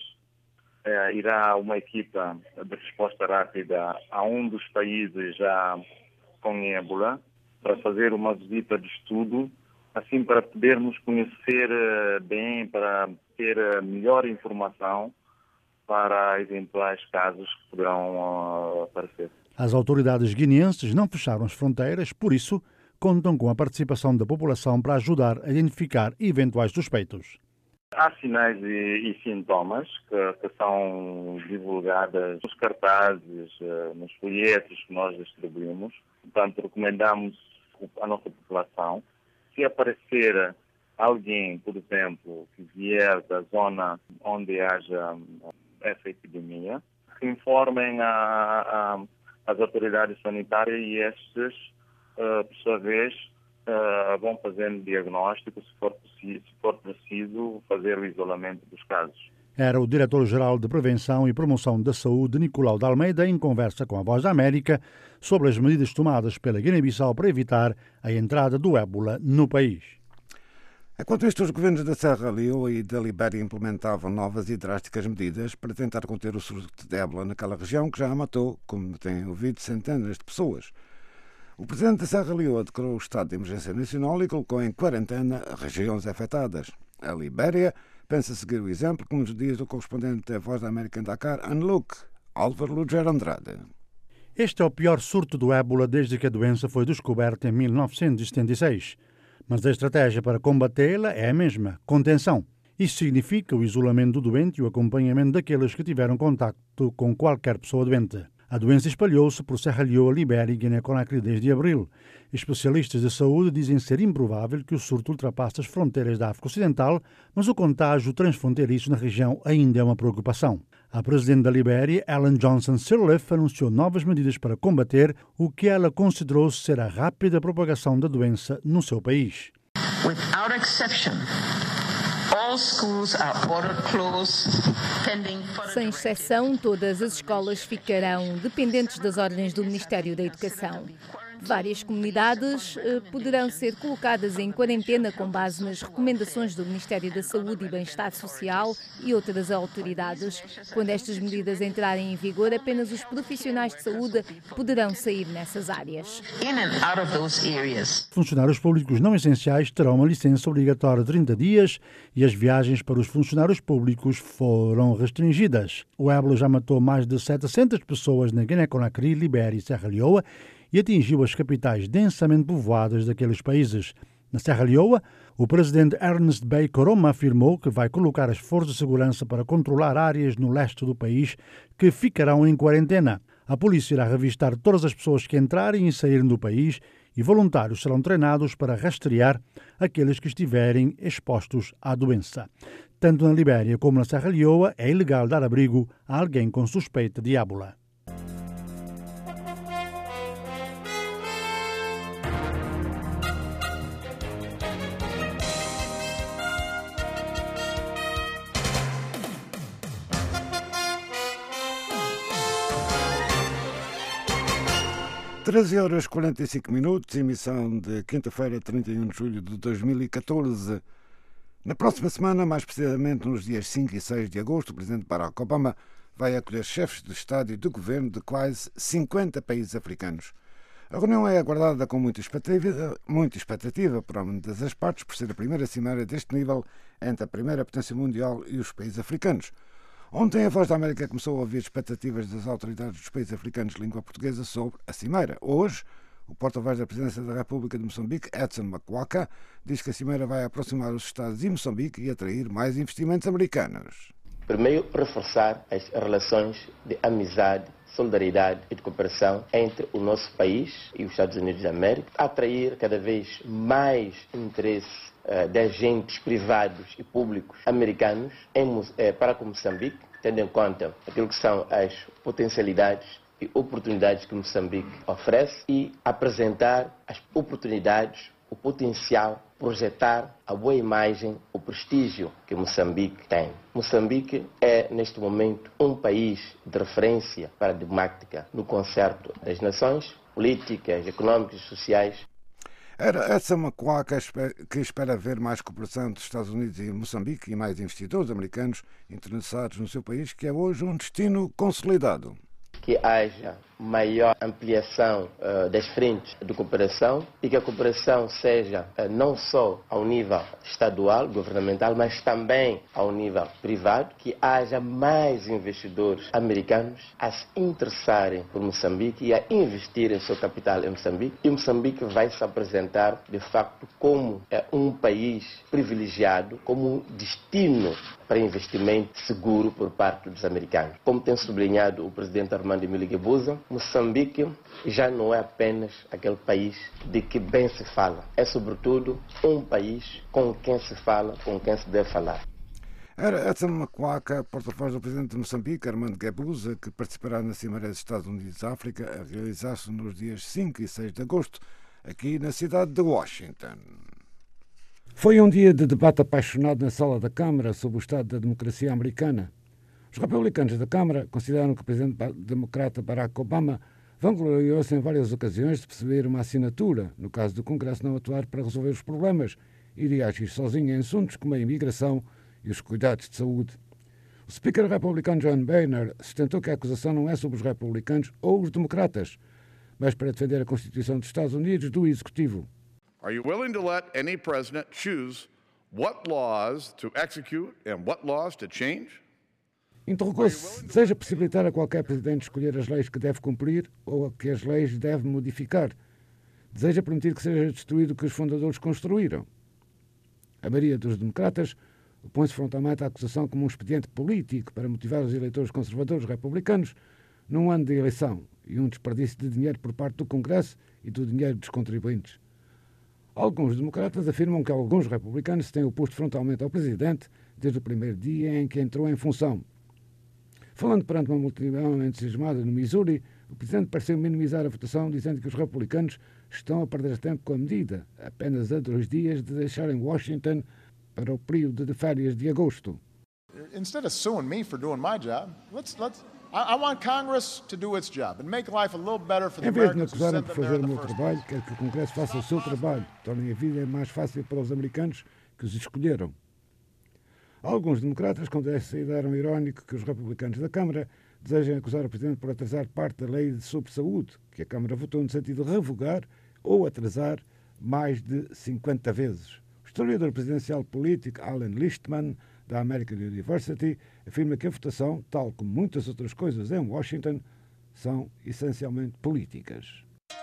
uh, irá uma equipa de resposta rápida a um dos países já com ébola para fazer uma visita de estudo, assim para podermos conhecer uh, bem, para ter uh, melhor informação para eventuais casos que poderão uh, aparecer. As autoridades guineenses não fecharam as fronteiras, por isso contam com a participação da população para ajudar a identificar eventuais suspeitos. Há sinais e, e sintomas que, que são divulgados nos cartazes, nos folhetos que nós distribuímos. Portanto, recomendamos à nossa população, se aparecer alguém, por exemplo, que vier da zona onde haja essa epidemia, que informem a, a, as autoridades sanitárias e estes, Uh, por sua vez, uh, vão fazendo diagnóstico, se for, se for preciso, fazer o isolamento dos casos. Era o Diretor-Geral de Prevenção e Promoção da Saúde, Nicolau de Almeida, em conversa com a Voz da América sobre as medidas tomadas pela Guiné-Bissau para evitar a entrada do ébola no país. Enquanto isto, os governos da Serra Leoa e da Libéria implementavam novas e drásticas medidas para tentar conter o surto de ébola naquela região que já matou, como têm ouvido, centenas de pessoas. O presidente da Serra Leoa declarou o estado de emergência nacional e colocou em quarentena regiões afetadas. A Libéria pensa seguir o exemplo, como nos diz o correspondente da Voz da América em Dakar, Anlouk, Álvaro Lugero Andrade. Este é o pior surto do ébola desde que a doença foi descoberta em mil novecentos e setenta e seis. Mas a estratégia para combatê-la é a mesma, contenção. Isso significa o isolamento do doente e o acompanhamento daqueles que tiveram contacto com qualquer pessoa doente. A doença espalhou-se por Serra Leoa, Libéria e Guiné-Conakry desde abril. Especialistas de saúde dizem ser improvável que o surto ultrapasse as fronteiras da África Ocidental, mas o contágio transfronteiriço na região ainda é uma preocupação. A presidente da Libéria, Ellen Johnson Sirleaf, anunciou novas medidas para combater o que ela considerou ser a rápida propagação da doença no seu país. Without exception, all schools are ordered closed, pending. Sem exceção, todas as escolas ficarão dependentes das ordens do Ministério da Educação. Várias comunidades eh, poderão ser colocadas em quarentena com base nas recomendações do Ministério da Saúde e Bem-Estar Social e outras autoridades. Quando estas medidas entrarem em vigor, apenas os profissionais de saúde poderão sair nessas áreas. In and out of those areas. Funcionários públicos não essenciais terão uma licença obrigatória de trinta dias e as viagens para os funcionários públicos foram restringidas. O ébola já matou mais de setecentas pessoas na Guiné-Conakry, Libéria e Serra Leoa e atingiu as capitais densamente povoadas daqueles países. Na Serra Leoa, o presidente Ernest Bai Koroma afirmou que vai colocar as forças de segurança para controlar áreas no leste do país que ficarão em quarentena. A polícia irá revistar todas as pessoas que entrarem e saírem do país e voluntários serão treinados para rastrear aqueles que estiverem expostos à doença. Tanto na Libéria como na Serra Leoa é ilegal dar abrigo a alguém com suspeita de ébola. treze horas e quarenta e cinco minutos, emissão de quinta-feira, trinta e um de julho de dois mil e catorze. Na próxima semana, mais precisamente nos dias cinco e seis de agosto, o presidente Barack Obama vai acolher chefes de Estado e de Governo de quase cinquenta países africanos. A reunião é aguardada com muita expectativa, muita expectativa para ambas as partes, por ser a primeira cimeira deste nível entre a primeira potência mundial e os países africanos. Ontem, a Voz da América começou a ouvir expectativas das autoridades dos países africanos de língua portuguesa sobre a cimeira. Hoje, o porta-voz da Presidência da República de Moçambique, Edson Macuaca, diz que a cimeira vai aproximar os Estados e Moçambique e atrair mais investimentos americanos. Primeiro, reforçar as relações de amizade, solidariedade e de cooperação entre o nosso país e os Estados Unidos da América, atrair cada vez mais interesse de agentes privados e públicos americanos em, eh, para com Moçambique, tendo em conta aquilo que são as potencialidades e oportunidades que Moçambique oferece e apresentar as oportunidades, o potencial, projetar a boa imagem, o prestígio que Moçambique tem. Moçambique é, neste momento, um país de referência paradigmática no concerto das nações, políticas, económicas e sociais. Era essa Macuaca que espera ver mais cooperação dos Estados Unidos e Moçambique e mais investidores americanos interessados no seu país, que é hoje um destino consolidado. Que haja maior ampliação uh, das frentes de cooperação e que a cooperação seja uh, não só ao nível estadual, governamental, mas também ao nível privado, que haja mais investidores americanos a se interessarem por Moçambique e a investirem seu capital em Moçambique. E Moçambique vai se apresentar, de facto, como uh, um país privilegiado, como um destino para investimento seguro por parte dos americanos. Como tem sublinhado o presidente Armando Emílio Guebuza, Moçambique já não é apenas aquele país de que bem se fala. É, sobretudo, um país com quem se fala, com quem se deve falar. Era Edson Macuaca, porta-voz do presidente de Moçambique, Armando Guebuza, que participará na Cimeira dos Estados Unidos-África, a realizar-se nos dias cinco e seis de agosto, aqui na cidade de Washington. Foi um dia de debate apaixonado na sala da Câmara sobre o estado da democracia americana. Os republicanos da Câmara consideram que o presidente democrata Barack Obama vangloriou-se em várias ocasiões de perceber uma assinatura, no caso do Congresso não atuar para resolver os problemas, iria agir sozinho em assuntos como a imigração e os cuidados de saúde. O speaker republicano John Boehner sustentou que a acusação não é sobre os republicanos ou os democratas, mas para defender a Constituição dos Estados Unidos do Executivo. Are you willing to let any president choose what laws to execute and what laws to change? Interrogou-se se deseja possibilitar a qualquer presidente escolher as leis que deve cumprir ou que as leis deve modificar. Deseja permitir que seja destruído o que os fundadores construíram. A maioria dos democratas opõe-se frontalmente à acusação como um expediente político para motivar os eleitores conservadores republicanos num ano de eleição e um desperdício de dinheiro por parte do Congresso e do dinheiro dos contribuintes. Alguns democratas afirmam que alguns republicanos se têm oposto frontalmente ao presidente desde o primeiro dia em que entrou em função. Falando perante uma multidão entusiasmada no Missouri, o presidente pareceu minimizar a votação, dizendo que os republicanos estão a perder tempo com a medida, apenas a dois dias de deixarem Washington para o período de férias de agosto. Instead of suing me for doing my job, let's let's I, I want Congress to do its job and make life a little better for the Em vez de me Americans who acusarem sent por them there fazer in o the meu first trabalho, place. quero que o Congresso faça o seu trabalho, tornem a vida mais fácil para os americanos que os escolheram. Alguns democratas consideram irónico que os republicanos da Câmara desejem acusar o Presidente por atrasar parte da lei sobre saúde, que a Câmara votou no sentido de revogar ou atrasar mais de cinquenta vezes. O historiador presidencial político Alan Lichtman, da American University, afirma que a votação, tal como muitas outras coisas em Washington, são essencialmente políticas.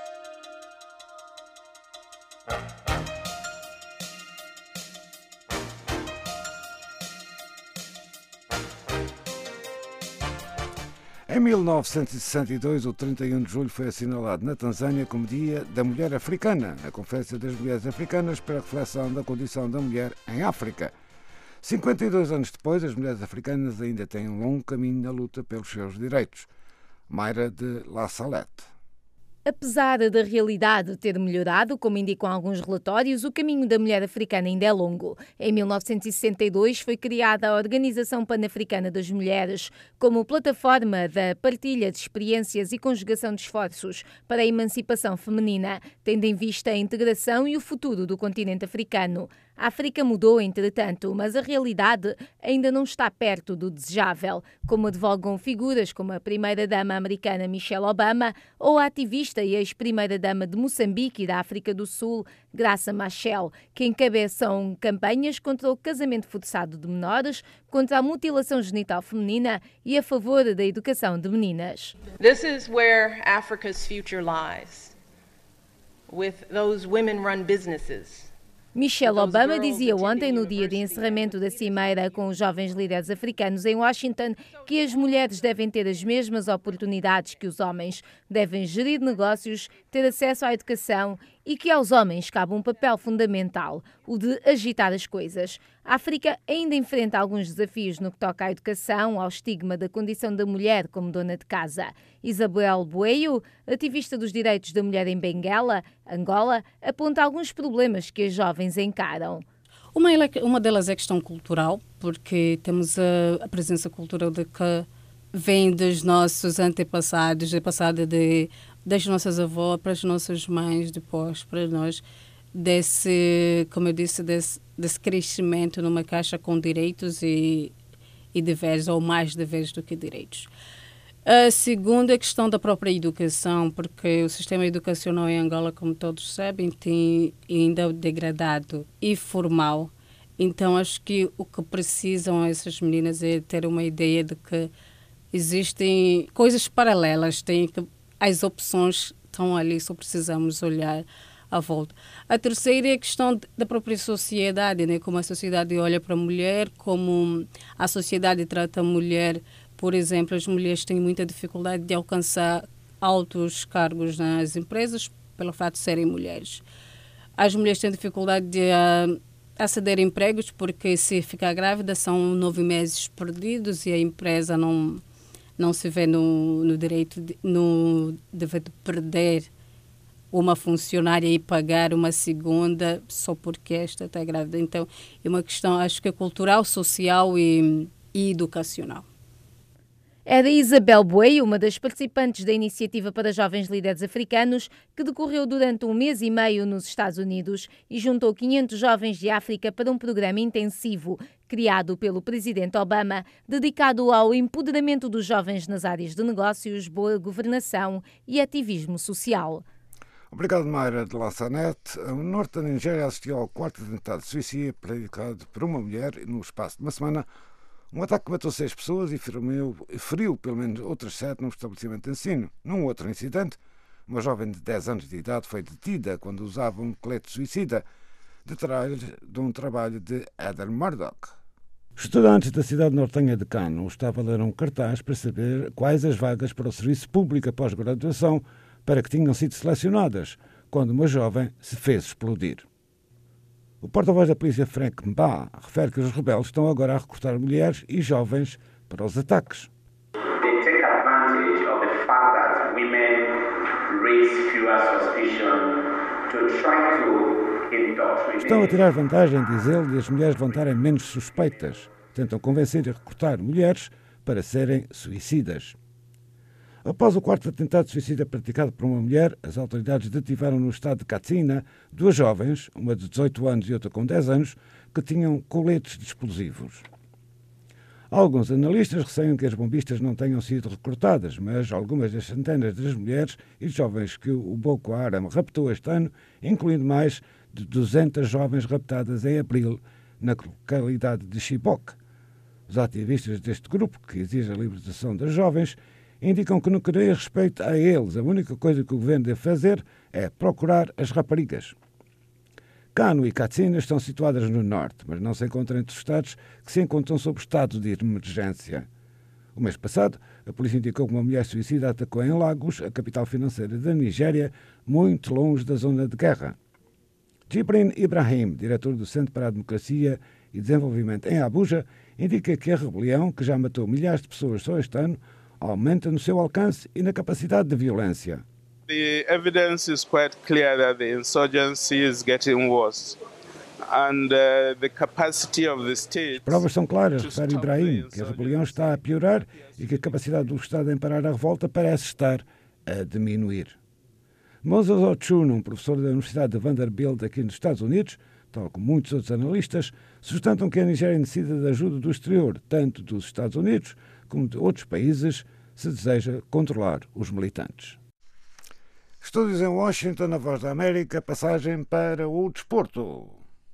Em mil novecentos e sessenta e dois, o trinta e um de julho foi assinalado na Tanzânia como Dia da Mulher Africana, a Conferência das Mulheres Africanas para a reflexão da condição da mulher em África. cinquenta e dois anos depois, as mulheres africanas ainda têm um longo caminho na luta pelos seus direitos. Mayra de La Salette. Apesar da realidade ter melhorado, como indicam alguns relatórios, o caminho da mulher africana ainda é longo. Em mil novecentos e sessenta e dois foi criada a Organização Pan-Africana das Mulheres como plataforma da partilha de experiências e conjugação de esforços para a emancipação feminina, tendo em vista a integração e o futuro do continente africano. A África mudou, entretanto, mas a realidade ainda não está perto do desejável, como advogam figuras como a primeira-dama americana Michelle Obama ou a ativista e ex-primeira-dama de Moçambique e da África do Sul, Graça Machel, que encabeçam campanhas contra o casamento forçado de menores, contra a mutilação genital feminina e a favor da educação de meninas. This is where Africa's future lies, with those women-run businesses. Michelle Obama dizia ontem, no dia de encerramento da cimeira com os jovens líderes africanos em Washington, que as mulheres devem ter as mesmas oportunidades que os homens, devem gerir negócios, ter acesso à educação e que aos homens cabe um papel fundamental, o de agitar as coisas. A África ainda enfrenta alguns desafios no que toca à educação, ao estigma da condição da mulher como dona de casa. Isabel Bueio, ativista dos direitos da mulher em Benguela, Angola, aponta alguns problemas que as jovens encaram. Uma, uma delas é a questão cultural, porque temos a, a presença cultural de que vem dos nossos antepassados, é passada de, das nossas avós para as nossas mães, depois para nós, desse, como eu disse, desse, desse crescimento numa caixa com direitos e, e deveres, ou mais deveres do que direitos. A segunda é a questão da própria educação, porque o sistema educacional em Angola, como todos sabem, tem ainda degradado e formal. Então, acho que o que precisam essas meninas é ter uma ideia de que existem coisas paralelas, tem que, as opções estão ali, só precisamos olhar à volta. A terceira é a questão da própria sociedade, né? Como a sociedade olha para a mulher, como a sociedade trata a mulher. Por exemplo, as mulheres têm muita dificuldade de alcançar altos cargos nas empresas pelo fato de serem mulheres. As mulheres têm dificuldade de uh, aceder a empregos porque se ficar grávida são nove meses perdidos e a empresa não, não se vê no, no direito, de, no dever de perder uma funcionária e pagar uma segunda só porque esta está grávida. Então, é uma questão, acho que é cultural, social e, e educacional. Era Isabel Bueio, uma das participantes da Iniciativa para Jovens Líderes Africanos, que decorreu durante um mês e meio nos Estados Unidos e juntou quinhentos jovens de África para um programa intensivo, criado pelo presidente Obama, dedicado ao empoderamento dos jovens nas áreas de negócios, boa governação e ativismo social. Obrigado, Mayra de La Salette. O norte da Nigéria assistiu ao quarto atentado de suicídio praticado por uma mulher no espaço de uma semana. Um ataque que matou seis pessoas e feriu, feriu pelo menos outras sete num estabelecimento de ensino. Num outro incidente, uma jovem de dez anos de idade foi detida quando usava um colete suicida de, de um trabalho de Heather Murdoch. Estudantes da cidade nortenha de Kano estavam a ler um cartaz para saber quais as vagas para o serviço público após graduação para que tinham sido selecionadas, quando uma jovem se fez explodir. O porta-voz da polícia, Frank Mba, refere que os rebeldes estão agora a recrutar mulheres e jovens para os ataques. Estão a tirar vantagem, diz ele, de as mulheres levantarem menos suspeitas. Tentam convencer e recrutar mulheres para serem suicidas. Após o quarto atentado de suicídio praticado por uma mulher, as autoridades detiveram no estado de Katsina duas jovens, uma de dezoito anos e outra com dez anos, que tinham coletes de explosivos. Alguns analistas receiam que as bombistas não tenham sido recrutadas, mas algumas das centenas das mulheres e jovens que o Boko Haram raptou este ano, incluindo mais de duzentas jovens raptadas em abril na localidade de Chibok. Os ativistas deste grupo, que exige a libertação das jovens, indicam que no que diz respeito a eles, a única coisa que o governo deve fazer é procurar as raparigas. Kano e Katsina estão situadas no norte, mas não se encontram entre os estados que se encontram sob estado de emergência. O mês passado, a polícia indicou que uma mulher suicida atacou em Lagos, a capital financeira da Nigéria, muito longe da zona de guerra. Jibrin Ibrahim, diretor do Centro para a Democracia e Desenvolvimento em Abuja indica que a rebelião, que já matou milhares de pessoas só este ano, aumenta no seu alcance e na capacidade de violência. The evidence is quite clear that the insurgency is getting worse. And, uh, the capacity of the state... As provas são claras, refere Ibrahim, que a rebelião está a piorar e que a capacidade do Estado em parar a revolta parece estar a diminuir. Moses Ochun, um professor da Universidade de Vanderbilt aqui nos Estados Unidos, tal como muitos outros analistas, sustentam que a Nigéria necessita de ajuda do exterior, tanto dos Estados Unidos como de outros países, se deseja controlar os militantes. Estúdios em Washington, na Voz da América, passagem para o desporto.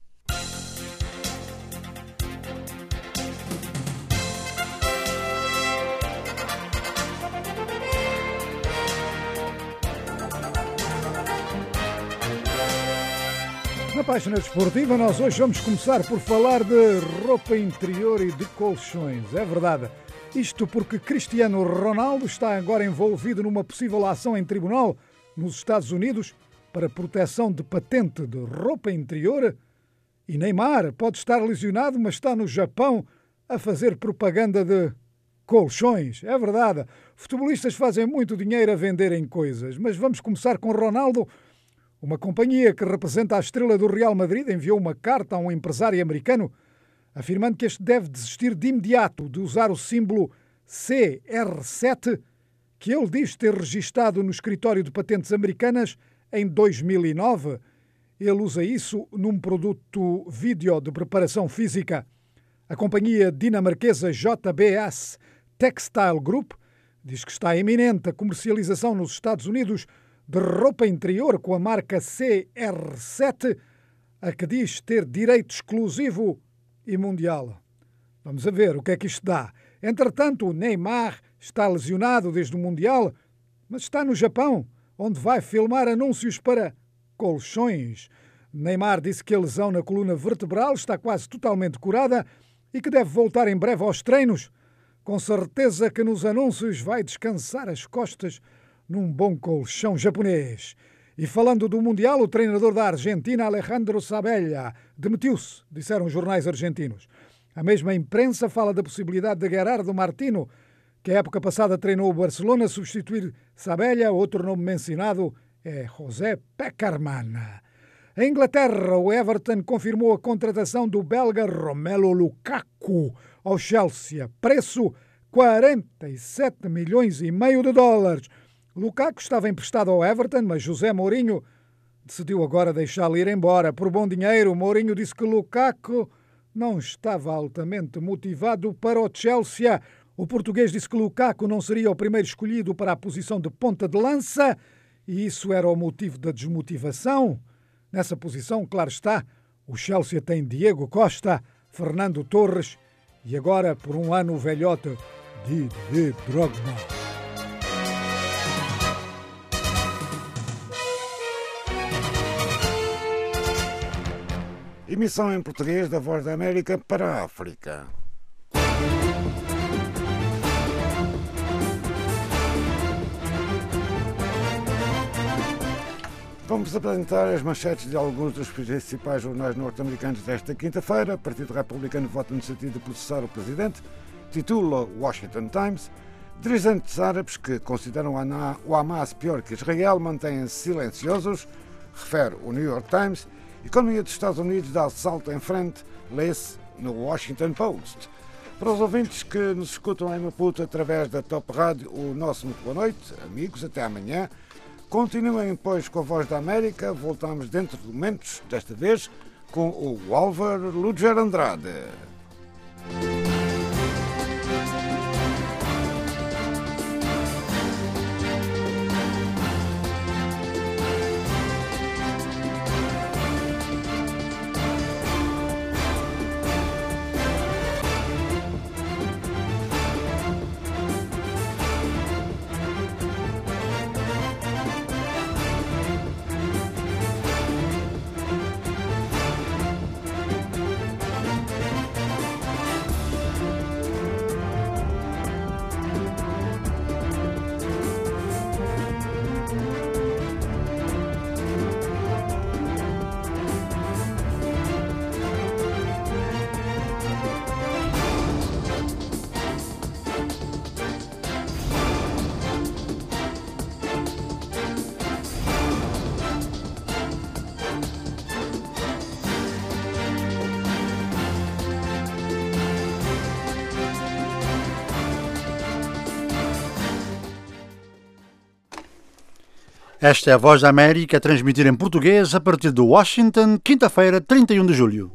Na página desportiva, nós hoje vamos começar por falar de roupa interior e de colchões. É verdade. Isto porque Cristiano Ronaldo está agora envolvido numa possível ação em tribunal nos Estados Unidos para proteção de patente de roupa interior. E Neymar pode estar lesionado, mas está no Japão a fazer propaganda de colchões. É verdade. Futebolistas fazem muito dinheiro a venderem coisas. Mas vamos começar com Ronaldo. Uma companhia que representa a estrela do Real Madrid enviou uma carta a um empresário americano afirmando que este deve desistir de imediato de usar o símbolo C R sete que ele diz ter registado no escritório de patentes americanas em dois mil e nove. Ele usa isso num produto vídeo de preparação física. A companhia dinamarquesa J B S Textile Group diz que está iminente a comercialização nos Estados Unidos de roupa interior com a marca C R sete, a que diz ter direito exclusivo e mundial. Vamos a ver o que é que isto dá. Entretanto, o Neymar está lesionado desde o Mundial, mas está no Japão, onde vai filmar anúncios para colchões. Neymar disse que a lesão na coluna vertebral está quase totalmente curada e que deve voltar em breve aos treinos. Com certeza que nos anúncios vai descansar as costas num bom colchão japonês. E falando do Mundial, o treinador da Argentina, Alejandro Sabella, demitiu-se, disseram os jornais argentinos. A mesma imprensa fala da possibilidade de Gerardo Martino, que a época passada treinou o Barcelona, substituir Sabella. Outro nome mencionado é José Pekerman. Em Inglaterra, o Everton confirmou a contratação do belga Romelu Lukaku ao Chelsea. Preço quarenta e sete milhões e meio de dólares. Lukaku estava emprestado ao Everton, mas José Mourinho decidiu agora deixá-lo ir embora. Por bom dinheiro, Mourinho disse que Lukaku não estava altamente motivado para o Chelsea. O português disse que Lukaku não seria o primeiro escolhido para a posição de ponta de lança e isso era o motivo da desmotivação. Nessa posição, claro está, o Chelsea tem Diego Costa, Fernando Torres e agora, por um ano, o velhote Didier Drogba. Emissão em português da Voz da América para a África. Vamos apresentar as manchetes de alguns dos principais jornais norte-americanos desta quinta-feira. O Partido Republicano vota no sentido de processar o presidente. Titula o Washington Times. Dirigentes árabes que consideram o Hamas pior que Israel mantêm-se silenciosos. Refere o New York Times. Economia dos Estados Unidos dá salto em frente, lê-se no Washington Post. Para os ouvintes que nos escutam em Maputo através da Top Rádio, o nosso muito boa noite, amigos, até amanhã. Continuem, pois, com a Voz da América. Voltamos dentro de momentos, desta vez, com o Álvaro Ludger Andrade. Esta é a Voz da América, a transmitir em português a partir de Washington, quinta-feira, trinta e um de julho.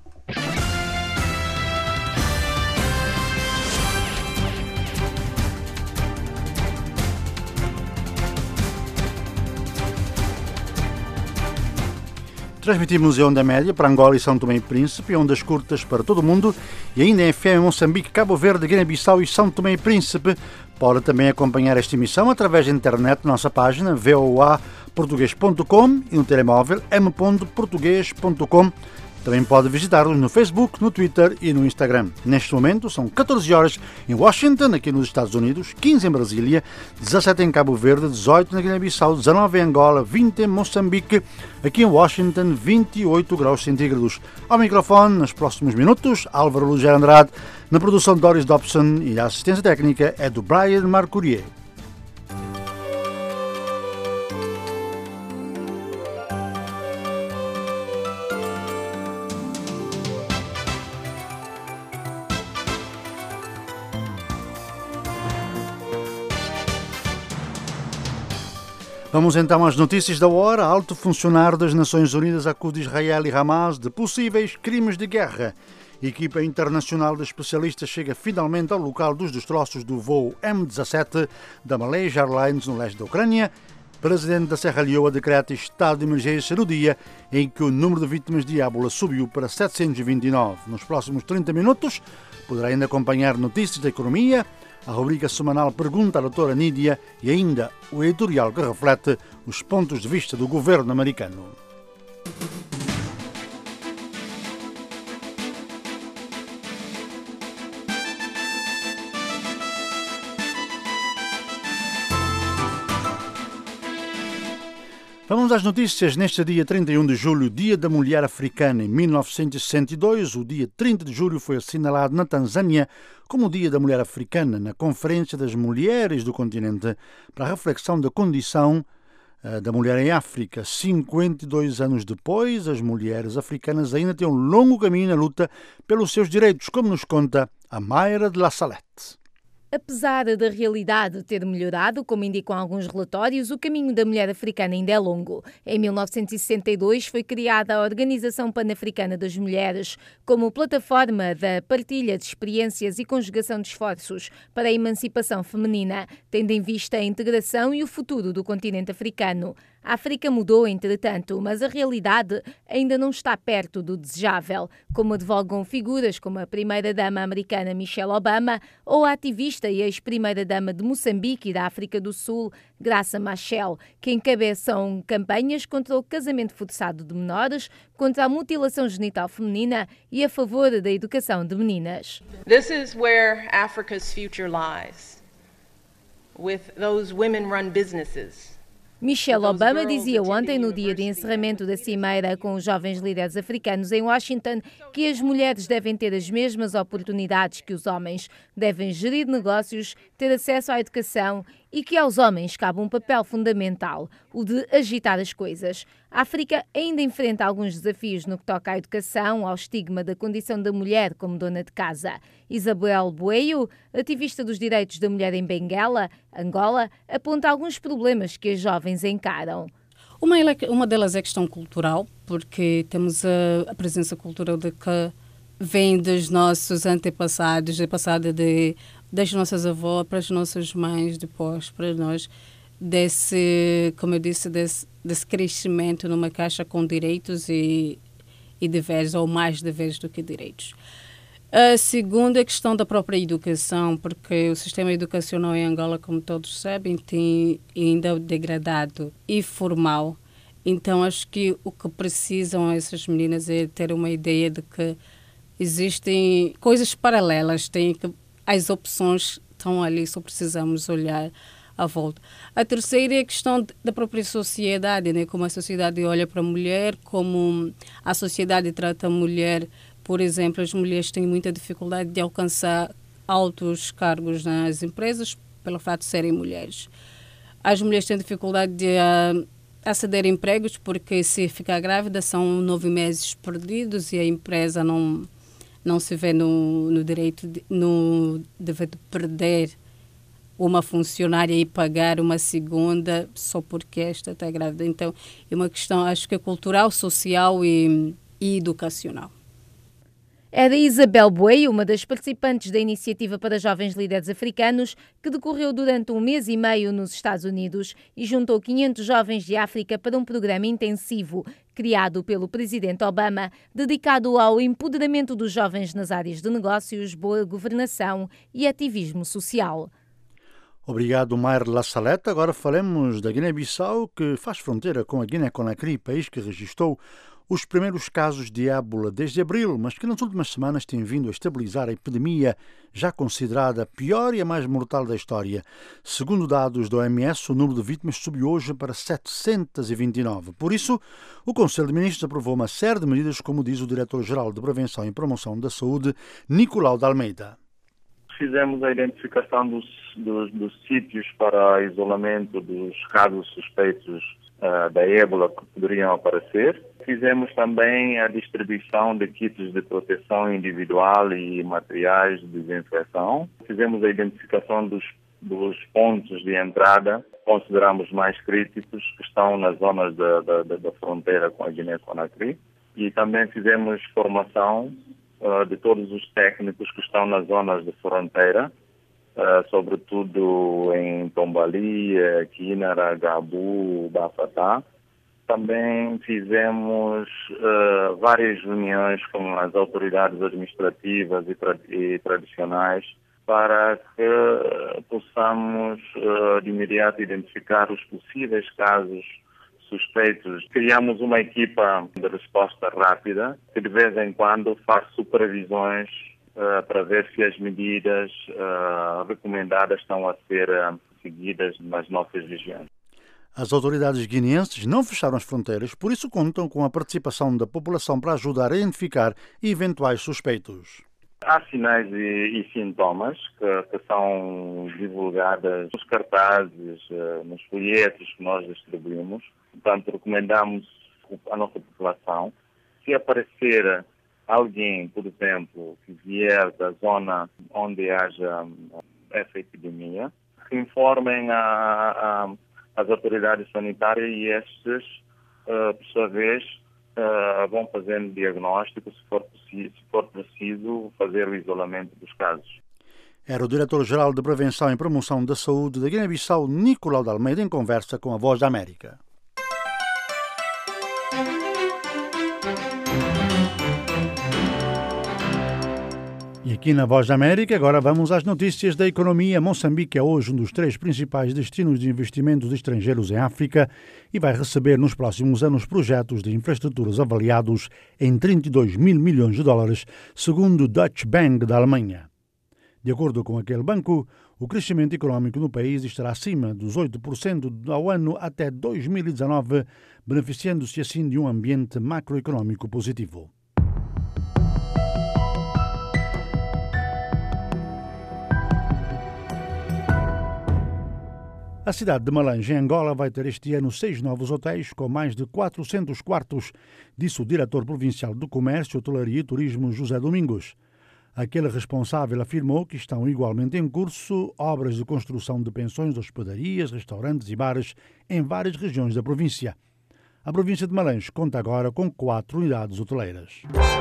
Transmitimos em onda média para Angola e São Tomé e Príncipe, ondas curtas para todo o mundo e ainda em F M em Moçambique, Cabo Verde, Guiné-Bissau e São Tomé e Príncipe. Pode também acompanhar esta emissão através da internet na nossa página v o a português ponto com e no telemóvel m ponto português ponto com. Também pode visitar-nos no Facebook, no Twitter e no Instagram. Neste momento são catorze horas em Washington, aqui nos Estados Unidos, quinze em Brasília, dezassete em Cabo Verde, dezoito na Guiné-Bissau, dezanove em Angola, vinte em Moçambique, aqui em Washington, vinte e oito graus centígrados. Ao microfone, nos próximos minutos, Álvaro Lugero Andrade, na produção Doris Dobson e a assistência técnica é do Brian Marcourier. Vamos então às notícias da hora. Alto funcionário das Nações Unidas acusa Israel e Hamas de possíveis crimes de guerra. A equipa internacional de especialistas chega finalmente ao local dos destroços do voo M dezassete da Malaysia Airlines no leste da Ucrânia. O presidente da Serra Leoa decreta estado de emergência no dia em que o número de vítimas de ébola subiu para setecentos e vinte e nove. Nos próximos trinta minutos poderá ainda acompanhar notícias da economia, a rubrica semanal Pergunta à doutora Nídia e ainda o editorial que reflete os pontos de vista do governo americano. Vamos às notícias. Neste dia trinta e um de julho, Dia da Mulher Africana. Em mil novecentos e sessenta e dois, o dia trinta de julho foi assinalado na Tanzânia como o Dia da Mulher Africana, na Conferência das Mulheres do Continente, para a reflexão da condição uh, da mulher em África. cinquenta e dois anos depois, as mulheres africanas ainda têm um longo caminho na luta pelos seus direitos, como nos conta a Mayra de la Salette. Apesar da realidade ter melhorado, como indicam alguns relatórios, o caminho da mulher africana ainda é longo. Em mil novecentos e sessenta e dois foi criada a Organização Pan-Africana das Mulheres como plataforma da partilha de experiências e conjugação de esforços para a emancipação feminina, tendo em vista a integração e o futuro do continente africano. A África mudou, entretanto, mas a realidade ainda não está perto do desejável, como advogam figuras como a primeira-dama americana Michelle Obama ou a ativista e ex-primeira-dama de Moçambique e da África do Sul, Graça Machel, que encabeçam campanhas contra o casamento forçado de menores, contra a mutilação genital feminina e a favor da educação de meninas. This is where Africa's future lies, with those women-run businesses. Michelle Obama dizia ontem, no dia de encerramento da cimeira com os jovens líderes africanos em Washington, que as mulheres devem ter as mesmas oportunidades que os homens, devem gerir negócios, ter acesso à educação e que aos homens cabe um papel fundamental, o de agitar as coisas. A África ainda enfrenta alguns desafios no que toca à educação, ao estigma da condição da mulher como dona de casa. Isabel Bueio, ativista dos direitos da mulher em Benguela, Angola, aponta alguns problemas que as jovens encaram. Uma, uma delas é a questão cultural, porque temos a, a presença cultural de que vem dos nossos antepassados, é passada de, das nossas avós para as nossas mães, depois para nós, desse, como eu disse, desse, desse crescimento numa caixa com direitos e, e deveres, ou mais deveres do que direitos. A segunda é a questão da própria educação, porque o sistema educacional em Angola, como todos sabem, tem ainda degradado e formal. Então, acho que o que precisam essas meninas é ter uma ideia de que existem coisas paralelas, tem que, as opções estão ali, só precisamos olhar à volta. A terceira é a questão da própria sociedade, né? Como a sociedade olha para a mulher, como a sociedade trata a mulher. Por exemplo, as mulheres têm muita dificuldade de alcançar altos cargos nas empresas pelo fato de serem mulheres. As mulheres têm dificuldade de uh, aceder a empregos porque se ficar grávida são nove meses perdidos e a empresa não, não se vê no, no direito, de, no dever de perder uma funcionária e pagar uma segunda só porque esta está grávida. Então, é uma questão, acho que é cultural, social e, e educacional. Era Isabel Buey, uma das participantes da Iniciativa para Jovens Líderes Africanos, que decorreu durante um mês e meio nos Estados Unidos e juntou quinhentos jovens de África para um programa intensivo criado pelo presidente Obama, dedicado ao empoderamento dos jovens nas áreas de negócios, boa governação e ativismo social. Obrigado, Mair Lassaleta. Agora falemos da Guiné-Bissau, que faz fronteira com a Guiné-Conakry, país que registrou os primeiros casos de ébola desde abril, mas que nas últimas semanas tem vindo a estabilizar a epidemia, já considerada a pior e a mais mortal da história. Segundo dados da O M S, o número de vítimas subiu hoje para setecentos e vinte e nove. Por isso, o Conselho de Ministros aprovou uma série de medidas, como diz o Diretor-Geral de Prevenção e Promoção da Saúde, Nicolau de Almeida. Fizemos a identificação dos, dos, dos sítios para isolamento dos casos suspeitos uh, da ébola que poderiam aparecer. Fizemos também a distribuição de kits de proteção individual e materiais de desinfecção. Fizemos a identificação dos, dos pontos de entrada, consideramos mais críticos, que estão nas zonas da, da, da fronteira com a Guiné-Conakry. E também fizemos formação uh, de todos os técnicos que estão nas zonas de fronteira, uh, sobretudo em Tombali, Quinara, Gabu, Bafatá. Também fizemos uh, várias reuniões com as autoridades administrativas e, tra e tradicionais para que uh, possamos uh, de imediato identificar os possíveis casos suspeitos. Criamos uma equipa de resposta rápida que de vez em quando faz supervisões uh, para ver se as medidas uh, recomendadas estão a ser uh, seguidas nas nossas regiões. As autoridades guineenses não fecharam as fronteiras, por isso contam com a participação da população para ajudar a identificar eventuais suspeitos. Há sinais e, e sintomas que, que são divulgados nos cartazes, nos folhetos que nós distribuímos. Portanto, recomendamos à nossa população, se aparecer alguém, por exemplo, que vier da zona onde haja essa epidemia, que informem a, a as autoridades sanitárias e estes, uh, por sua vez, uh, vão fazendo diagnóstico, se for, se for preciso, fazer o isolamento dos casos. Era o Diretor-Geral de Prevenção e Promoção da Saúde da Guiné-Bissau, Nicolau de Almeida, em conversa com a Voz da América. E aqui na Voz da América, agora vamos às notícias da economia. Moçambique é hoje um dos três principais destinos de investimentos estrangeiros em África e vai receber nos próximos anos projetos de infraestruturas avaliados em trinta e dois mil milhões de dólares, segundo o Deutsche Bank da Alemanha. De acordo com aquele banco, o crescimento econômico no país estará acima dos oito por cento ao ano até dois mil e dezanove, beneficiando-se assim de um ambiente macroeconômico positivo. A cidade de Malange, em Angola, vai ter este ano seis novos hotéis com mais de quatrocentos quartos, disse o diretor provincial do Comércio, Hotelaria e Turismo, José Domingos. Aquele responsável afirmou que estão igualmente em curso obras de construção de pensões, hospedarias, restaurantes e bares em várias regiões da província. A província de Malange conta agora com quatro unidades hoteleiras.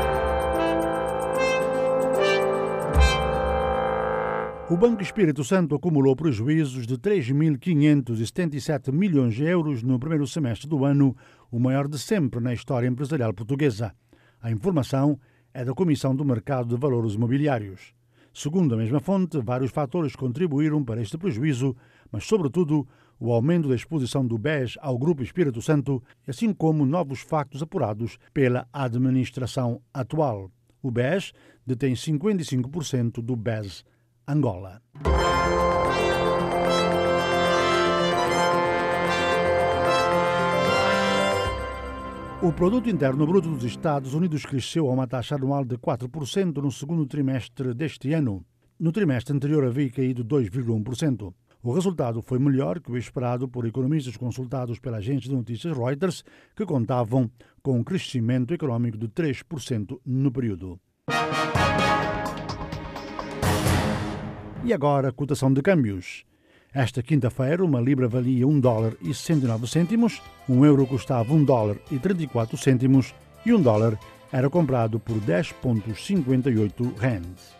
O Banco Espírito Santo acumulou prejuízos de três mil quinhentos e setenta e sete milhões de euros no primeiro semestre do ano, o maior de sempre na história empresarial portuguesa. A informação é da Comissão do Mercado de Valores Imobiliários. Segundo a mesma fonte, vários fatores contribuíram para este prejuízo, mas, sobretudo, o aumento da exposição do B E S ao Grupo Espírito Santo, assim como novos factos apurados pela administração atual. O B E S detém cinquenta e cinco por cento do B E S Angola. O Produto Interno Bruto dos Estados Unidos cresceu a uma taxa anual de quatro por cento no segundo trimestre deste ano. No trimestre anterior havia caído dois vírgula um por cento. O resultado foi melhor que o esperado por economistas consultados pela agência de notícias Reuters, que contavam com um crescimento econômico de três por cento no período. E agora, a cotação de câmbios. Esta quinta-feira, uma libra valia um dólar e sessenta e nove cêntimos, um euro custava um dólar e trinta e quatro cêntimos e um dólar era comprado por dez vírgula cinquenta e oito rands.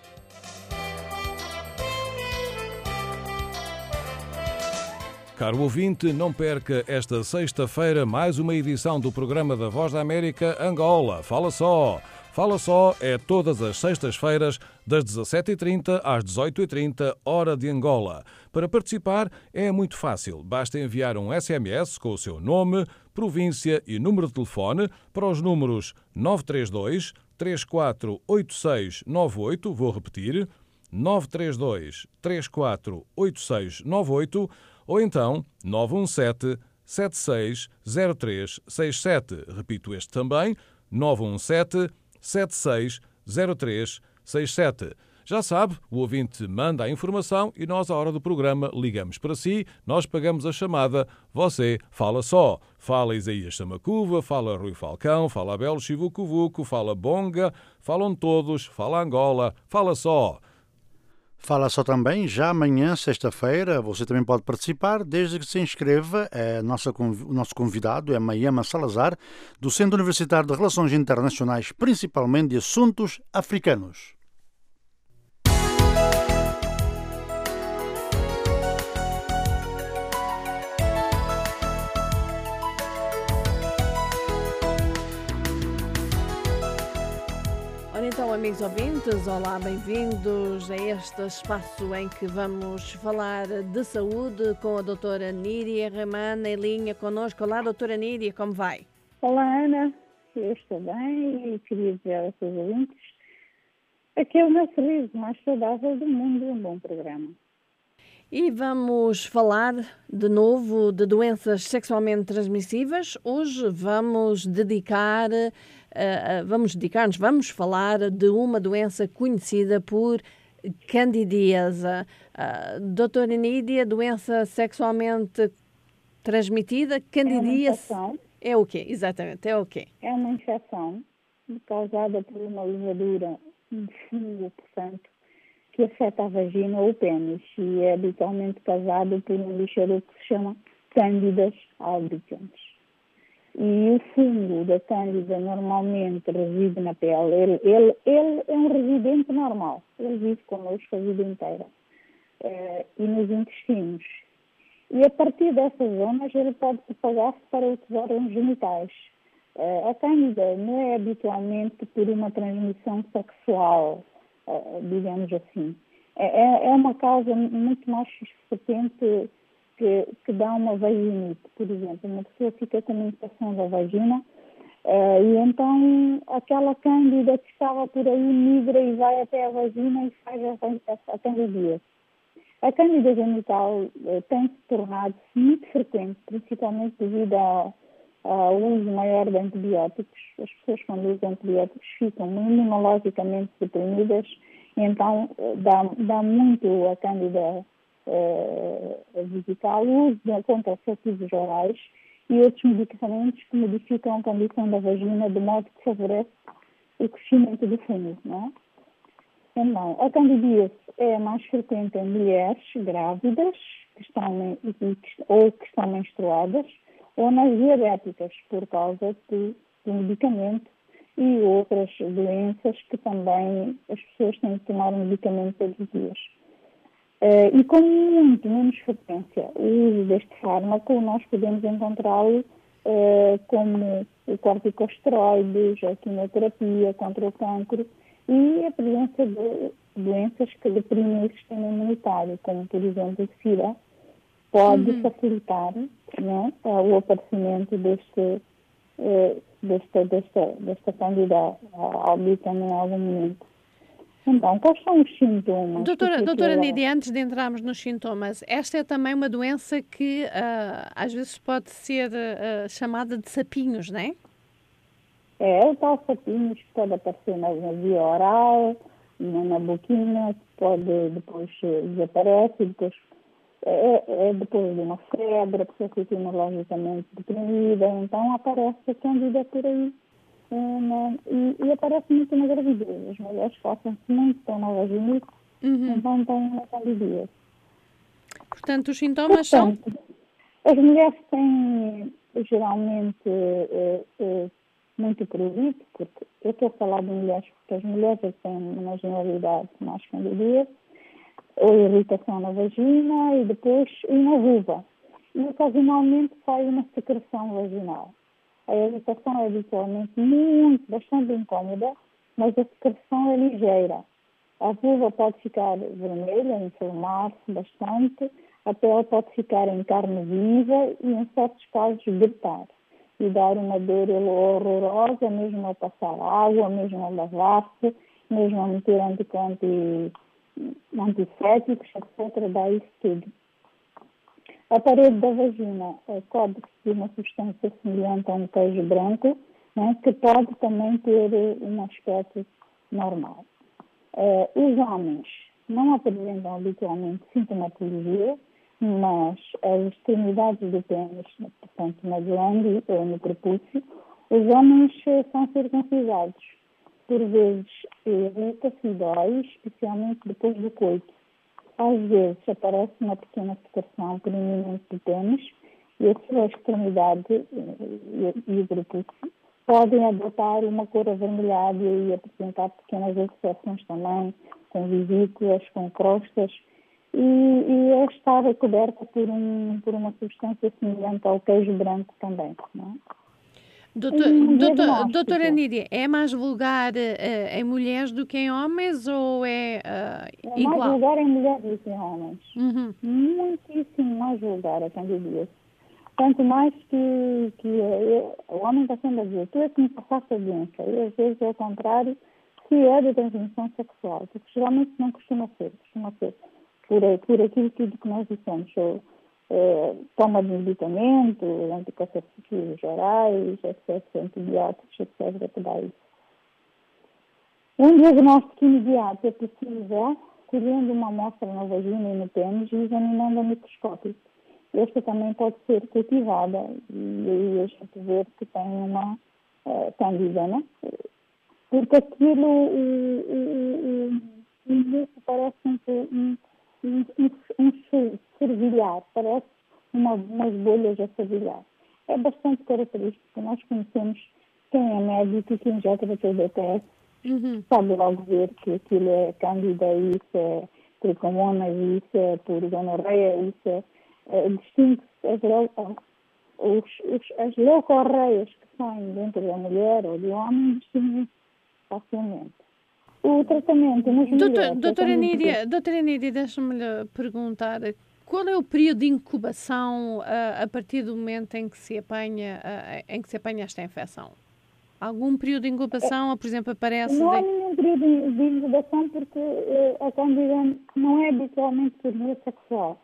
Caro ouvinte, não perca esta sexta-feira mais uma edição do programa da Voz da América Angola. Fala só! Fala só é todas as sextas-feiras, das dezassete e trinta às dezoito e trinta, hora de Angola. Para participar é muito fácil. Basta enviar um S M S com o seu nome, província e número de telefone para os números nove três dois, três quatro oito seis nove oito, vou repetir, nove três dois, três quatro oito seis nove oito, ou então nove um sete, sete seis zero três seis sete. Repito este também, nove um sete, sete seis zero três seis sete. Já sabe, o ouvinte manda a informação e nós, à hora do programa, ligamos para si, nós pagamos a chamada, você fala só. Fala Isaías Samacuva, fala Rui Falcão, fala Abel Chivucuvuco, fala Bonga, falam todos, fala Angola, fala só. Fala só também, já amanhã, sexta-feira, você também pode participar, desde que se inscreva. É nossa, o nosso convidado é Mayama Salazar, do Centro Universitário de Relações Internacionais, principalmente de assuntos africanos. Então, amigos ouvintes, olá, bem-vindos a este espaço em que vamos falar de saúde com a doutora Níria Raman em linha connosco. Olá, doutora Níria, como vai? Olá, Ana, eu estou bem e queria dizer aos seus ouvintes que é o meu sorriso mais saudável do mundo, um bom programa. E vamos falar de novo de doenças sexualmente transmissíveis. Hoje vamos dedicar, uh, vamos dedicar-nos, vamos falar de uma doença conhecida por candidíase. Uh, doutora Nídia, doença sexualmente transmitida, candidíase é, é o quê? Exatamente, é o quê? É uma infecção causada por uma levadura, um fungo, portanto, que afeta a vagina ou o pênis e é habitualmente causado por um bicharoco que se chama Candida albicans. E o fungo da Candida normalmente reside na pele. Ele, ele, ele é um residente normal, ele vive connosco a vida inteira. É, e nos intestinos. E a partir dessas zonas ele pode propagar-se para outros órgãos genitais. É, a Candida não é habitualmente por uma transmissão sexual, digamos assim. É, é uma causa muito mais frequente que, que dá uma vaginite, por exemplo. Uma pessoa fica com uma infecção da vagina uh, e então aquela cândida que estava por aí migra e vai até a vagina e faz a, a, a candidíase. A cândida genital uh, tem se tornado muito frequente, principalmente devido ao, ao uso maior de antibióticos. As pessoas quando usam antibióticos ficam imunologicamente deprimidas, então dá, dá muito a cândida uh, vesical, o uso de contraceptivos orais e outros medicamentos que modificam a condição da vagina de modo que favorece o crescimento do fungo, não é? Então, a candidíase é mais frequente em mulheres grávidas que estão, ou que estão menstruadas ou nas diabéticas por causa de, de medicamento e outras doenças que também as pessoas têm que tomar um medicamento todos os dias. Uh, e com muito menos frequência o uso deste fármaco, nós podemos encontrá-lo uh, como o corticosteroides, a quimioterapia contra o cancro e a presença de doenças que deprimem o sistema imunitário, como por exemplo o SIDA, pode uhum. facilitar, né, o aparecimento deste uh, desta, desta, desta candida albicans em algum momento. Então, quais são os sintomas? Doutora, doutora Nídia, antes de entrarmos nos sintomas, esta é também uma doença que uh, às vezes pode ser uh, chamada de sapinhos, não é? É, o tal sapinhos que pode aparecer na via oral, na, na boquinha, pode depois desaparece, depois É, é depois de uma febre, a pessoa fica imunologicamente deprimida, então aparece a candida por aí. É, né? e, e aparece muito na gravidez. As mulheres passam-se muito, estão na vaginite, uhum. então têm uma candidíase. Portanto, os sintomas Portanto, são? As mulheres têm geralmente é, é, muito prurido, porque eu estou a falar de mulheres, porque as mulheres têm uma generalidade mais candidíase, ou irritação na vagina e depois na vulva. E ocasionalmente sai uma secreção vaginal. A irritação é habitualmente muito, bastante incómoda, mas a secreção é ligeira. A vulva pode ficar vermelha, inflamar-se bastante, a pele pode ficar em carne viva e, em certos casos, gritar e dar uma dor horrorosa, mesmo ao passar água, mesmo ao lavar-se, mesmo a meter anti, antissépticos, etcétera. Dá isso tudo. A parede da vagina cobre-se de uma substância semelhante a um queijo branco, né, que pode também ter um aspecto normal. Uh, os homens não apresentam habitualmente sintomatologia, mas as extremidades do pênis, portanto na glande ou no prepúcio, os homens são circuncidados. Por vezes irrita-se e dói, especialmente depois do coito. Às vezes aparece uma pequena secreção proeminente do pênis e a sua extremidade e o prepúcio podem adotar uma cor avermelhada e apresentar pequenas ulcerações também, com vesículas, com crostas, e, e é estar coberta por, um, por uma substância semelhante ao queijo branco também, não é? Doutor, um doutor, doutora Nídia, é mais vulgar uh, em mulheres do que em homens ou é uh, é igual? Mais vulgar em mulheres do que em homens. Uhum. Muitíssimo mais vulgar a candidíase. Tanto mais que, que eu, o homem está sempre a dizer, tu é que me passaste a doença. E às vezes é o contrário, se é de transmissão sexual, porque geralmente não costuma ser, costuma ser por, por aquilo tudo que nós dissemos, ou, é, toma de medicamento, anticonceptivos orais, excesso de antibióticos, etcétera, que dá isso. Um diagnóstico imediato é possível colhendo uma amostra na vagina e no pênis e examinando a microscópio. Esta também pode ser cultivada e aí a gente vê que tem uma uh, candida, né? Porque aquilo, o, o, o, o parece um, um, um, um servilhar, parece uma, umas bolhas a servilhar. É bastante característico. Nós conhecemos quem é médico e quem já tratou D T S, uhum. sabe logo ver que aquilo é candida, isso é tricomonas, isso é por gonorreia, isso é distingue-se as, os, os, as leucorreias que saem dentro da mulher ou do homem, distinguem-se facilmente. O tratamento nas Doutor, mulheres... Doutora Nídia, doutora Nídia, deixa-me perguntar, qual é o período de incubação a, a partir do momento em que se apanha, a, em que se apanha esta infecção? Algum período de incubação, é, ou por exemplo aparece... Não há de... nenhum período de incubação porque uh, a candida não é habitualmente por via sexual.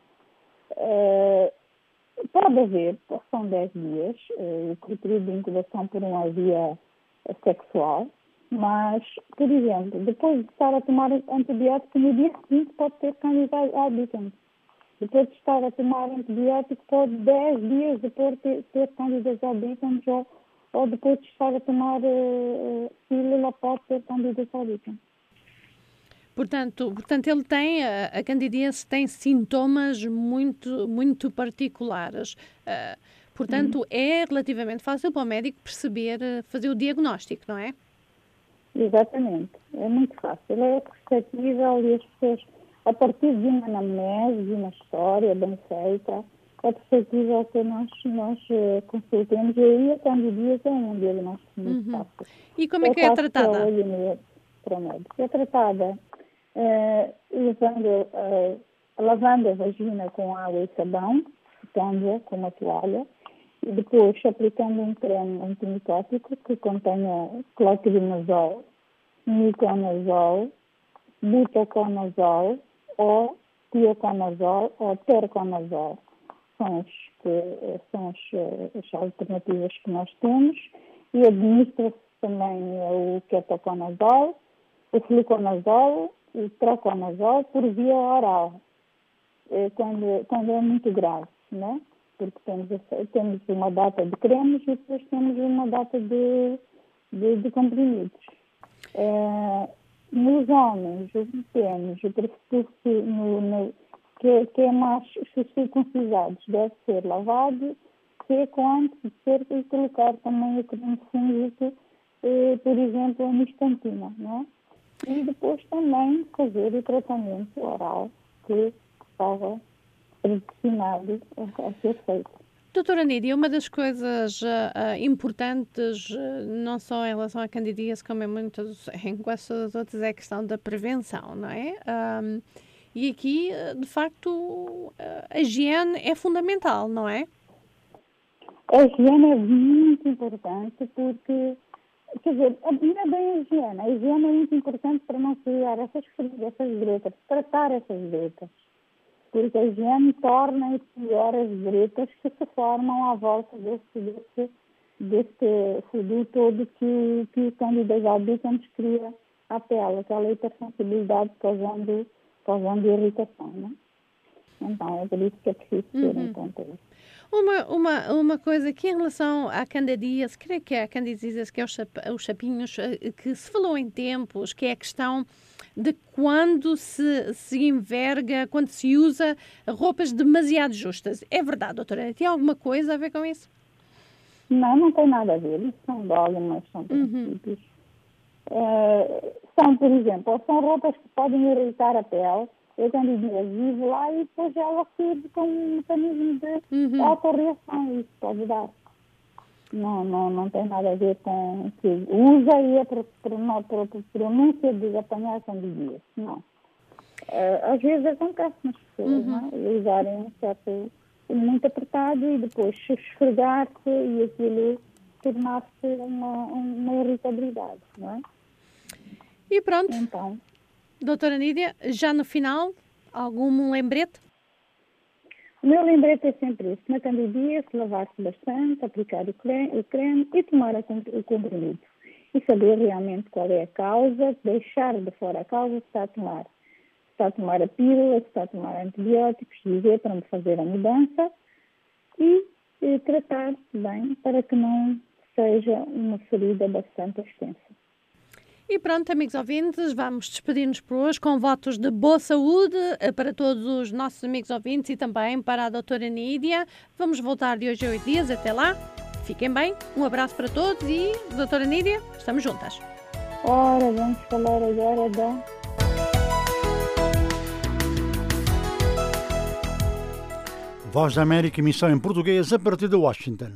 Uh, pode haver, são dez dias, uh, o período de incubação por uma via sexual, mas, por exemplo, depois de estar a tomar antibiótico, no dia seguinte pode ter candida albicans. Depois de estar a tomar antibiótico, pode dez dias depois ter, ter candida albicans, ou, ou depois de estar a tomar uh, pílula, pode ter candida albicans. Portanto, portanto, ele tem, a, a candidíase tem sintomas muito, muito particulares. Uh, portanto, uhum. é relativamente fácil para o médico perceber, fazer o diagnóstico, não é? Exatamente. É muito fácil. É perceptível e as pessoas, a partir de uma anamnese, de uma história bem feita, é perceptível que nós, nós consultemos. E aí a candidíase é um diagnóstico muito uhum. fácil. E como é, é que é tratada? Para o médico. É tratada Uh, usando, uh, lavando a vagina com água e sabão, secando-a com uma toalha, e depois aplicando um creme antimitótico que contenha clotrimazol, miconazol, butaconazol ou tioconazol ou terconazol. São, os que, são as, as alternativas que nós temos, e administra-se também o ketoconazol, o fluconazol, o troconazol por via oral, quando, quando é muito grave, né? Porque temos, temos uma data de cremes e depois temos uma data de, de, de comprimidos. É, nos homens, o temos o prefixo no, no que, que é mais circuncisados, deve ser lavado seco antes de ser e colocar também o creme fúngico, eh, por exemplo, no estantina, não é? E depois também fazer o tratamento oral que estava predestinado a, a ser feito. Doutora Nídia, uma das coisas uh, uh, importantes, uh, não só em relação à candidíase, como em muitas, em quase todas as outras, é a questão da prevenção, não é? Um, e aqui, uh, de facto, uh, a higiene é fundamental, não é? A higiene é muito importante porque, quer dizer, não é bem a higiene. A higiene é muito importante para não criar essas feridas, essas gretas, tratar essas gretas. Porque a higiene torna pior as gretas que se formam à volta desse, desse, desse fluido todo que, que o Candida albicans cria à pele, aquela hipersensibilidade causando, causando irritação, né? Então, é por isso que é preciso ter uhum. em conta isso. Uma, uma, uma coisa que em relação à candidíase, creio que é a candidíase, que é os, chap, os chapinhos, que se falou em tempos, que é a questão de quando se, se enverga, quando se usa roupas demasiado justas. É verdade, doutora? Tem alguma coisa a ver com isso? Não, não tem nada a ver. Isso são dogmas, são princípios. Uhum. É, são, por exemplo, são roupas que podem irritar a pele. Eu candidíase vivo lá e depois ela surge com um mecanismo de uhum. autorreação. Isso pode dar. Não, não, não tem nada a ver com o que usa e a pronúncia de apanhar candidíase. Não. Às vezes acontece nas pessoas, uhum. não é? Usarem um certo muito apertado e depois esfregar-se e aquilo tornar-se uma, uma irritabilidade, não é? E pronto. Então, doutora Nídia, já no final, algum lembrete? O meu lembrete é sempre isso. Na candidíase, lavar-se bastante, aplicar o creme, o creme e tomar o comprimido. E saber realmente qual é a causa, deixar de fora a causa que está a tomar. Se está a tomar a pílula, se está a tomar antibióticos, dizer para me fazer a mudança e, e tratar bem para que não seja uma ferida bastante extensa. E pronto, amigos ouvintes, vamos despedir-nos por hoje com votos de boa saúde para todos os nossos amigos ouvintes e também para a doutora Nídia. Vamos voltar de hoje a oito dias. Até lá. Fiquem bem. Um abraço para todos e, doutora Nídia, estamos juntas. Ora, vamos falar agora da... Voz da América, emissão em português a partir de Washington.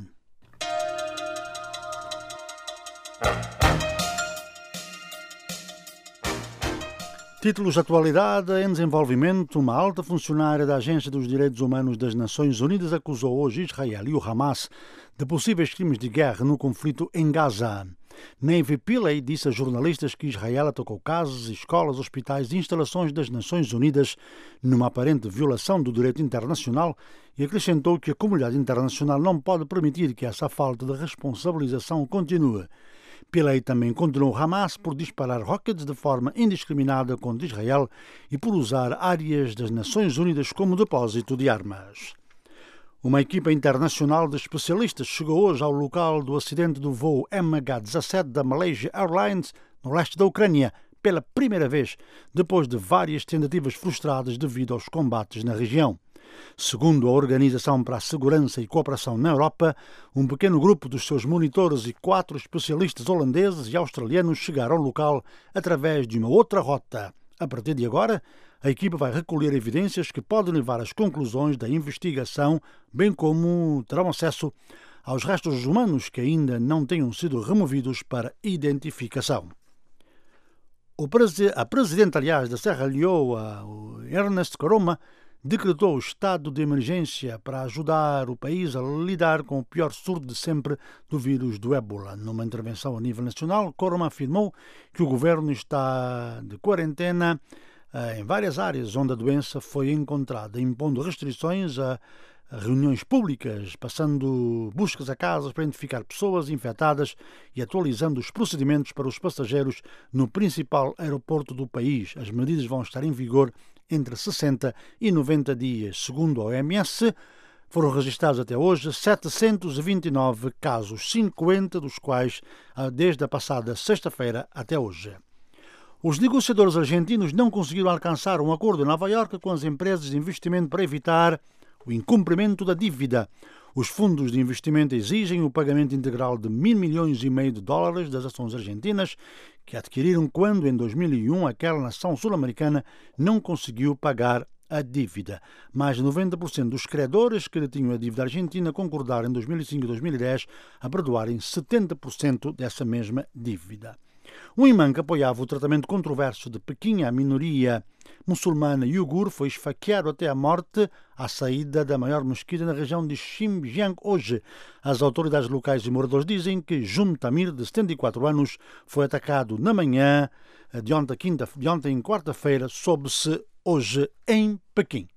Títulos de atualidade em desenvolvimento. Uma alta funcionária da Agência dos Direitos Humanos das Nações Unidas acusou hoje Israel e o Hamas de possíveis crimes de guerra no conflito em Gaza. Navy Pillay disse a jornalistas que Israel atacou casas, escolas, hospitais e instalações das Nações Unidas numa aparente violação do direito internacional e acrescentou que a comunidade internacional não pode permitir que essa falta de responsabilização continue. Pillay também condenou Hamas por disparar rockets de forma indiscriminada contra Israel e por usar áreas das Nações Unidas como depósito de armas. Uma equipa internacional de especialistas chegou hoje ao local do acidente do voo M H dezassete da Malaysia Airlines, no leste da Ucrânia, pela primeira vez, depois de várias tentativas frustradas devido aos combates na região. Segundo a Organização para a Segurança e Cooperação na Europa, um pequeno grupo dos seus monitores e quatro especialistas holandeses e australianos chegaram ao local através de uma outra rota. A partir de agora, a equipa vai recolher evidências que podem levar às conclusões da investigação, bem como terão acesso aos restos humanos que ainda não tenham sido removidos para identificação. O presi- a presidente, aliás, da Serra Leoa, Ernest Koroma, decretou o estado de emergência para ajudar o país a lidar com o pior surto de sempre do vírus do ébola. Numa intervenção a nível nacional, Koroma afirmou que o governo está de quarentena eh, em várias áreas onde a doença foi encontrada, impondo restrições a, a reuniões públicas, passando buscas a casas para identificar pessoas infectadas e atualizando os procedimentos para os passageiros no principal aeroporto do país. As medidas vão estar em vigor entre sessenta e noventa dias. Segundo a O M S, foram registrados até hoje setecentos e vinte e nove casos, cinquenta dos quais desde a passada sexta-feira até hoje. Os negociadores argentinos não conseguiram alcançar um acordo em Nova Iorque com as empresas de investimento para evitar o incumprimento da dívida. Os fundos de investimento exigem o pagamento integral de mil milhões e meio de dólares das ações argentinas que adquiriram quando, em dois mil e um, aquela nação sul-americana não conseguiu pagar a dívida. Mais de noventa por cento dos credores que detinham a dívida argentina concordaram em dois mil e cinco e dois mil e dez a perdoarem setenta por cento dessa mesma dívida. Um imã que apoiava o tratamento controverso de Pequim à minoria muçulmana iugur foi esfaqueado até a morte à saída da maior mesquita na região de Xinjiang hoje. As autoridades locais e moradores dizem que Jum Tamir, de setenta e quatro anos, foi atacado na manhã de ontem, quinta, de ontem quarta-feira, soube-se hoje em Pequim.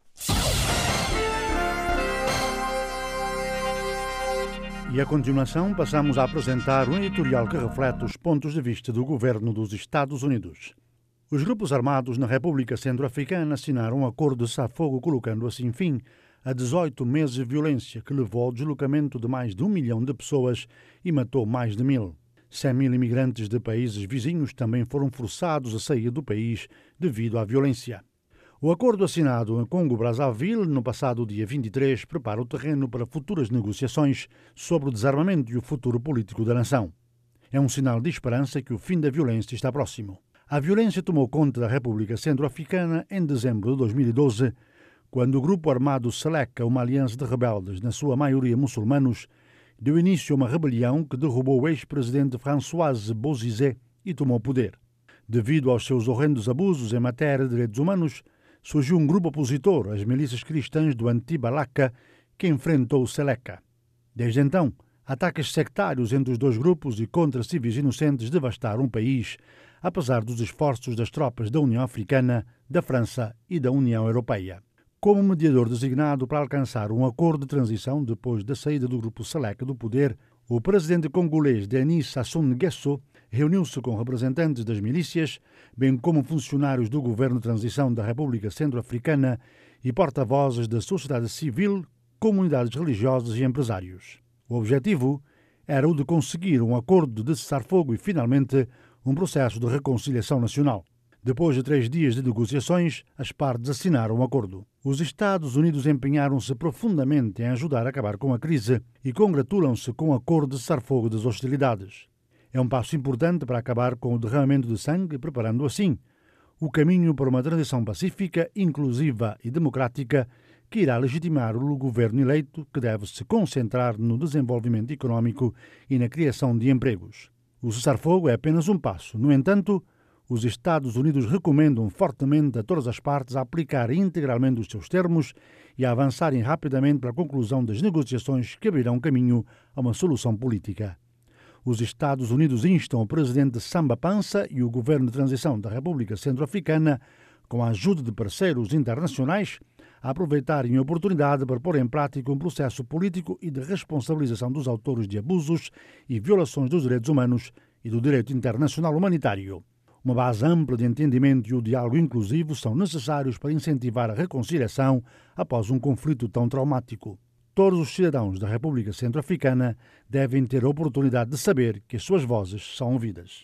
E a continuação passamos a apresentar um editorial que reflete os pontos de vista do governo dos Estados Unidos. Os grupos armados na República Centro-Africana assinaram um acordo de cessar-fogo colocando assim fim a dezoito meses de violência que levou ao deslocamento de mais de um milhão de pessoas e matou mais de mil. cem mil imigrantes de países vizinhos também foram forçados a sair do país devido à violência. O acordo assinado em Congo-Brazzaville no passado dia vinte e três prepara o terreno para futuras negociações sobre o desarmamento e o futuro político da nação. É um sinal de esperança que o fim da violência está próximo. A violência tomou conta da República Centro-Africana em dezembro de dois mil e doze, quando o grupo armado Seleka, uma aliança de rebeldes, na sua maioria muçulmanos, deu início a uma rebelião que derrubou o ex-presidente François Bozizé e tomou poder. Devido aos seus horrendos abusos em matéria de direitos humanos, surgiu um grupo opositor, as milícias cristãs do Anti-Balaka, que enfrentou o Seleka. Desde então, ataques sectários entre os dois grupos e contra civis inocentes devastaram o país, apesar dos esforços das tropas da União Africana, da França e da União Europeia. Como mediador designado para alcançar um acordo de transição depois da saída do grupo Seleka do poder, o presidente congolês Denis Sassou Nguesso reuniu-se com representantes das milícias, bem como funcionários do governo de transição da República Centro-Africana e porta-vozes da sociedade civil, comunidades religiosas e empresários. O objetivo era o de conseguir um acordo de cessar-fogo e, finalmente, um processo de reconciliação nacional. Depois de três dias de negociações, as partes assinaram um acordo. Os Estados Unidos empenharam-se profundamente em ajudar a acabar com a crise e congratulam-se com o acordo de cessar-fogo das hostilidades. É um passo importante para acabar com o derramamento de sangue, preparando assim o caminho para uma transição pacífica, inclusiva e democrática que irá legitimar o governo eleito, que deve se concentrar no desenvolvimento econômico e na criação de empregos. O cessar-fogo é apenas um passo. No entanto, os Estados Unidos recomendam fortemente a todas as partes a aplicar integralmente os seus termos e a avançarem rapidamente para a conclusão das negociações que abrirão caminho a uma solução política. Os Estados Unidos instam o presidente Samba Panza e o governo de transição da República Centro-Africana, com a ajuda de parceiros internacionais, a aproveitarem a oportunidade para pôr em prática um processo político e de responsabilização dos autores de abusos e violações dos direitos humanos e do direito internacional humanitário. Uma base ampla de entendimento e o diálogo inclusivo são necessários para incentivar a reconciliação após um conflito tão traumático. Todos os cidadãos da República Centro-Africana devem ter a oportunidade de saber que as suas vozes são ouvidas.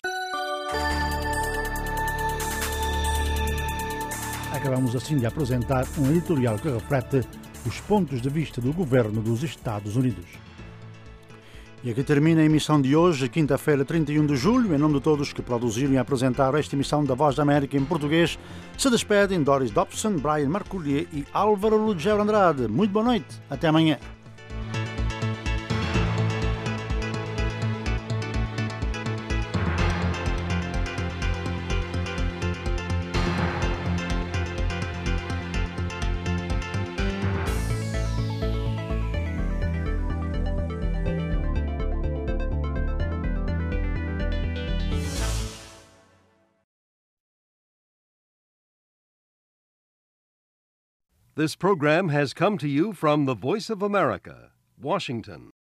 Acabamos assim de apresentar um editorial que reflete os pontos de vista do governo dos Estados Unidos. E aqui termina a emissão de hoje, quinta-feira, trinta e um de julho. Em nome de todos que produziram e apresentaram esta emissão da Voz da América em português, se despedem Doris Dobson, Brian Marcollier e Álvaro Lugero Andrade. Muito boa noite. Até amanhã. This program has come to you from the Voice of America, Washington.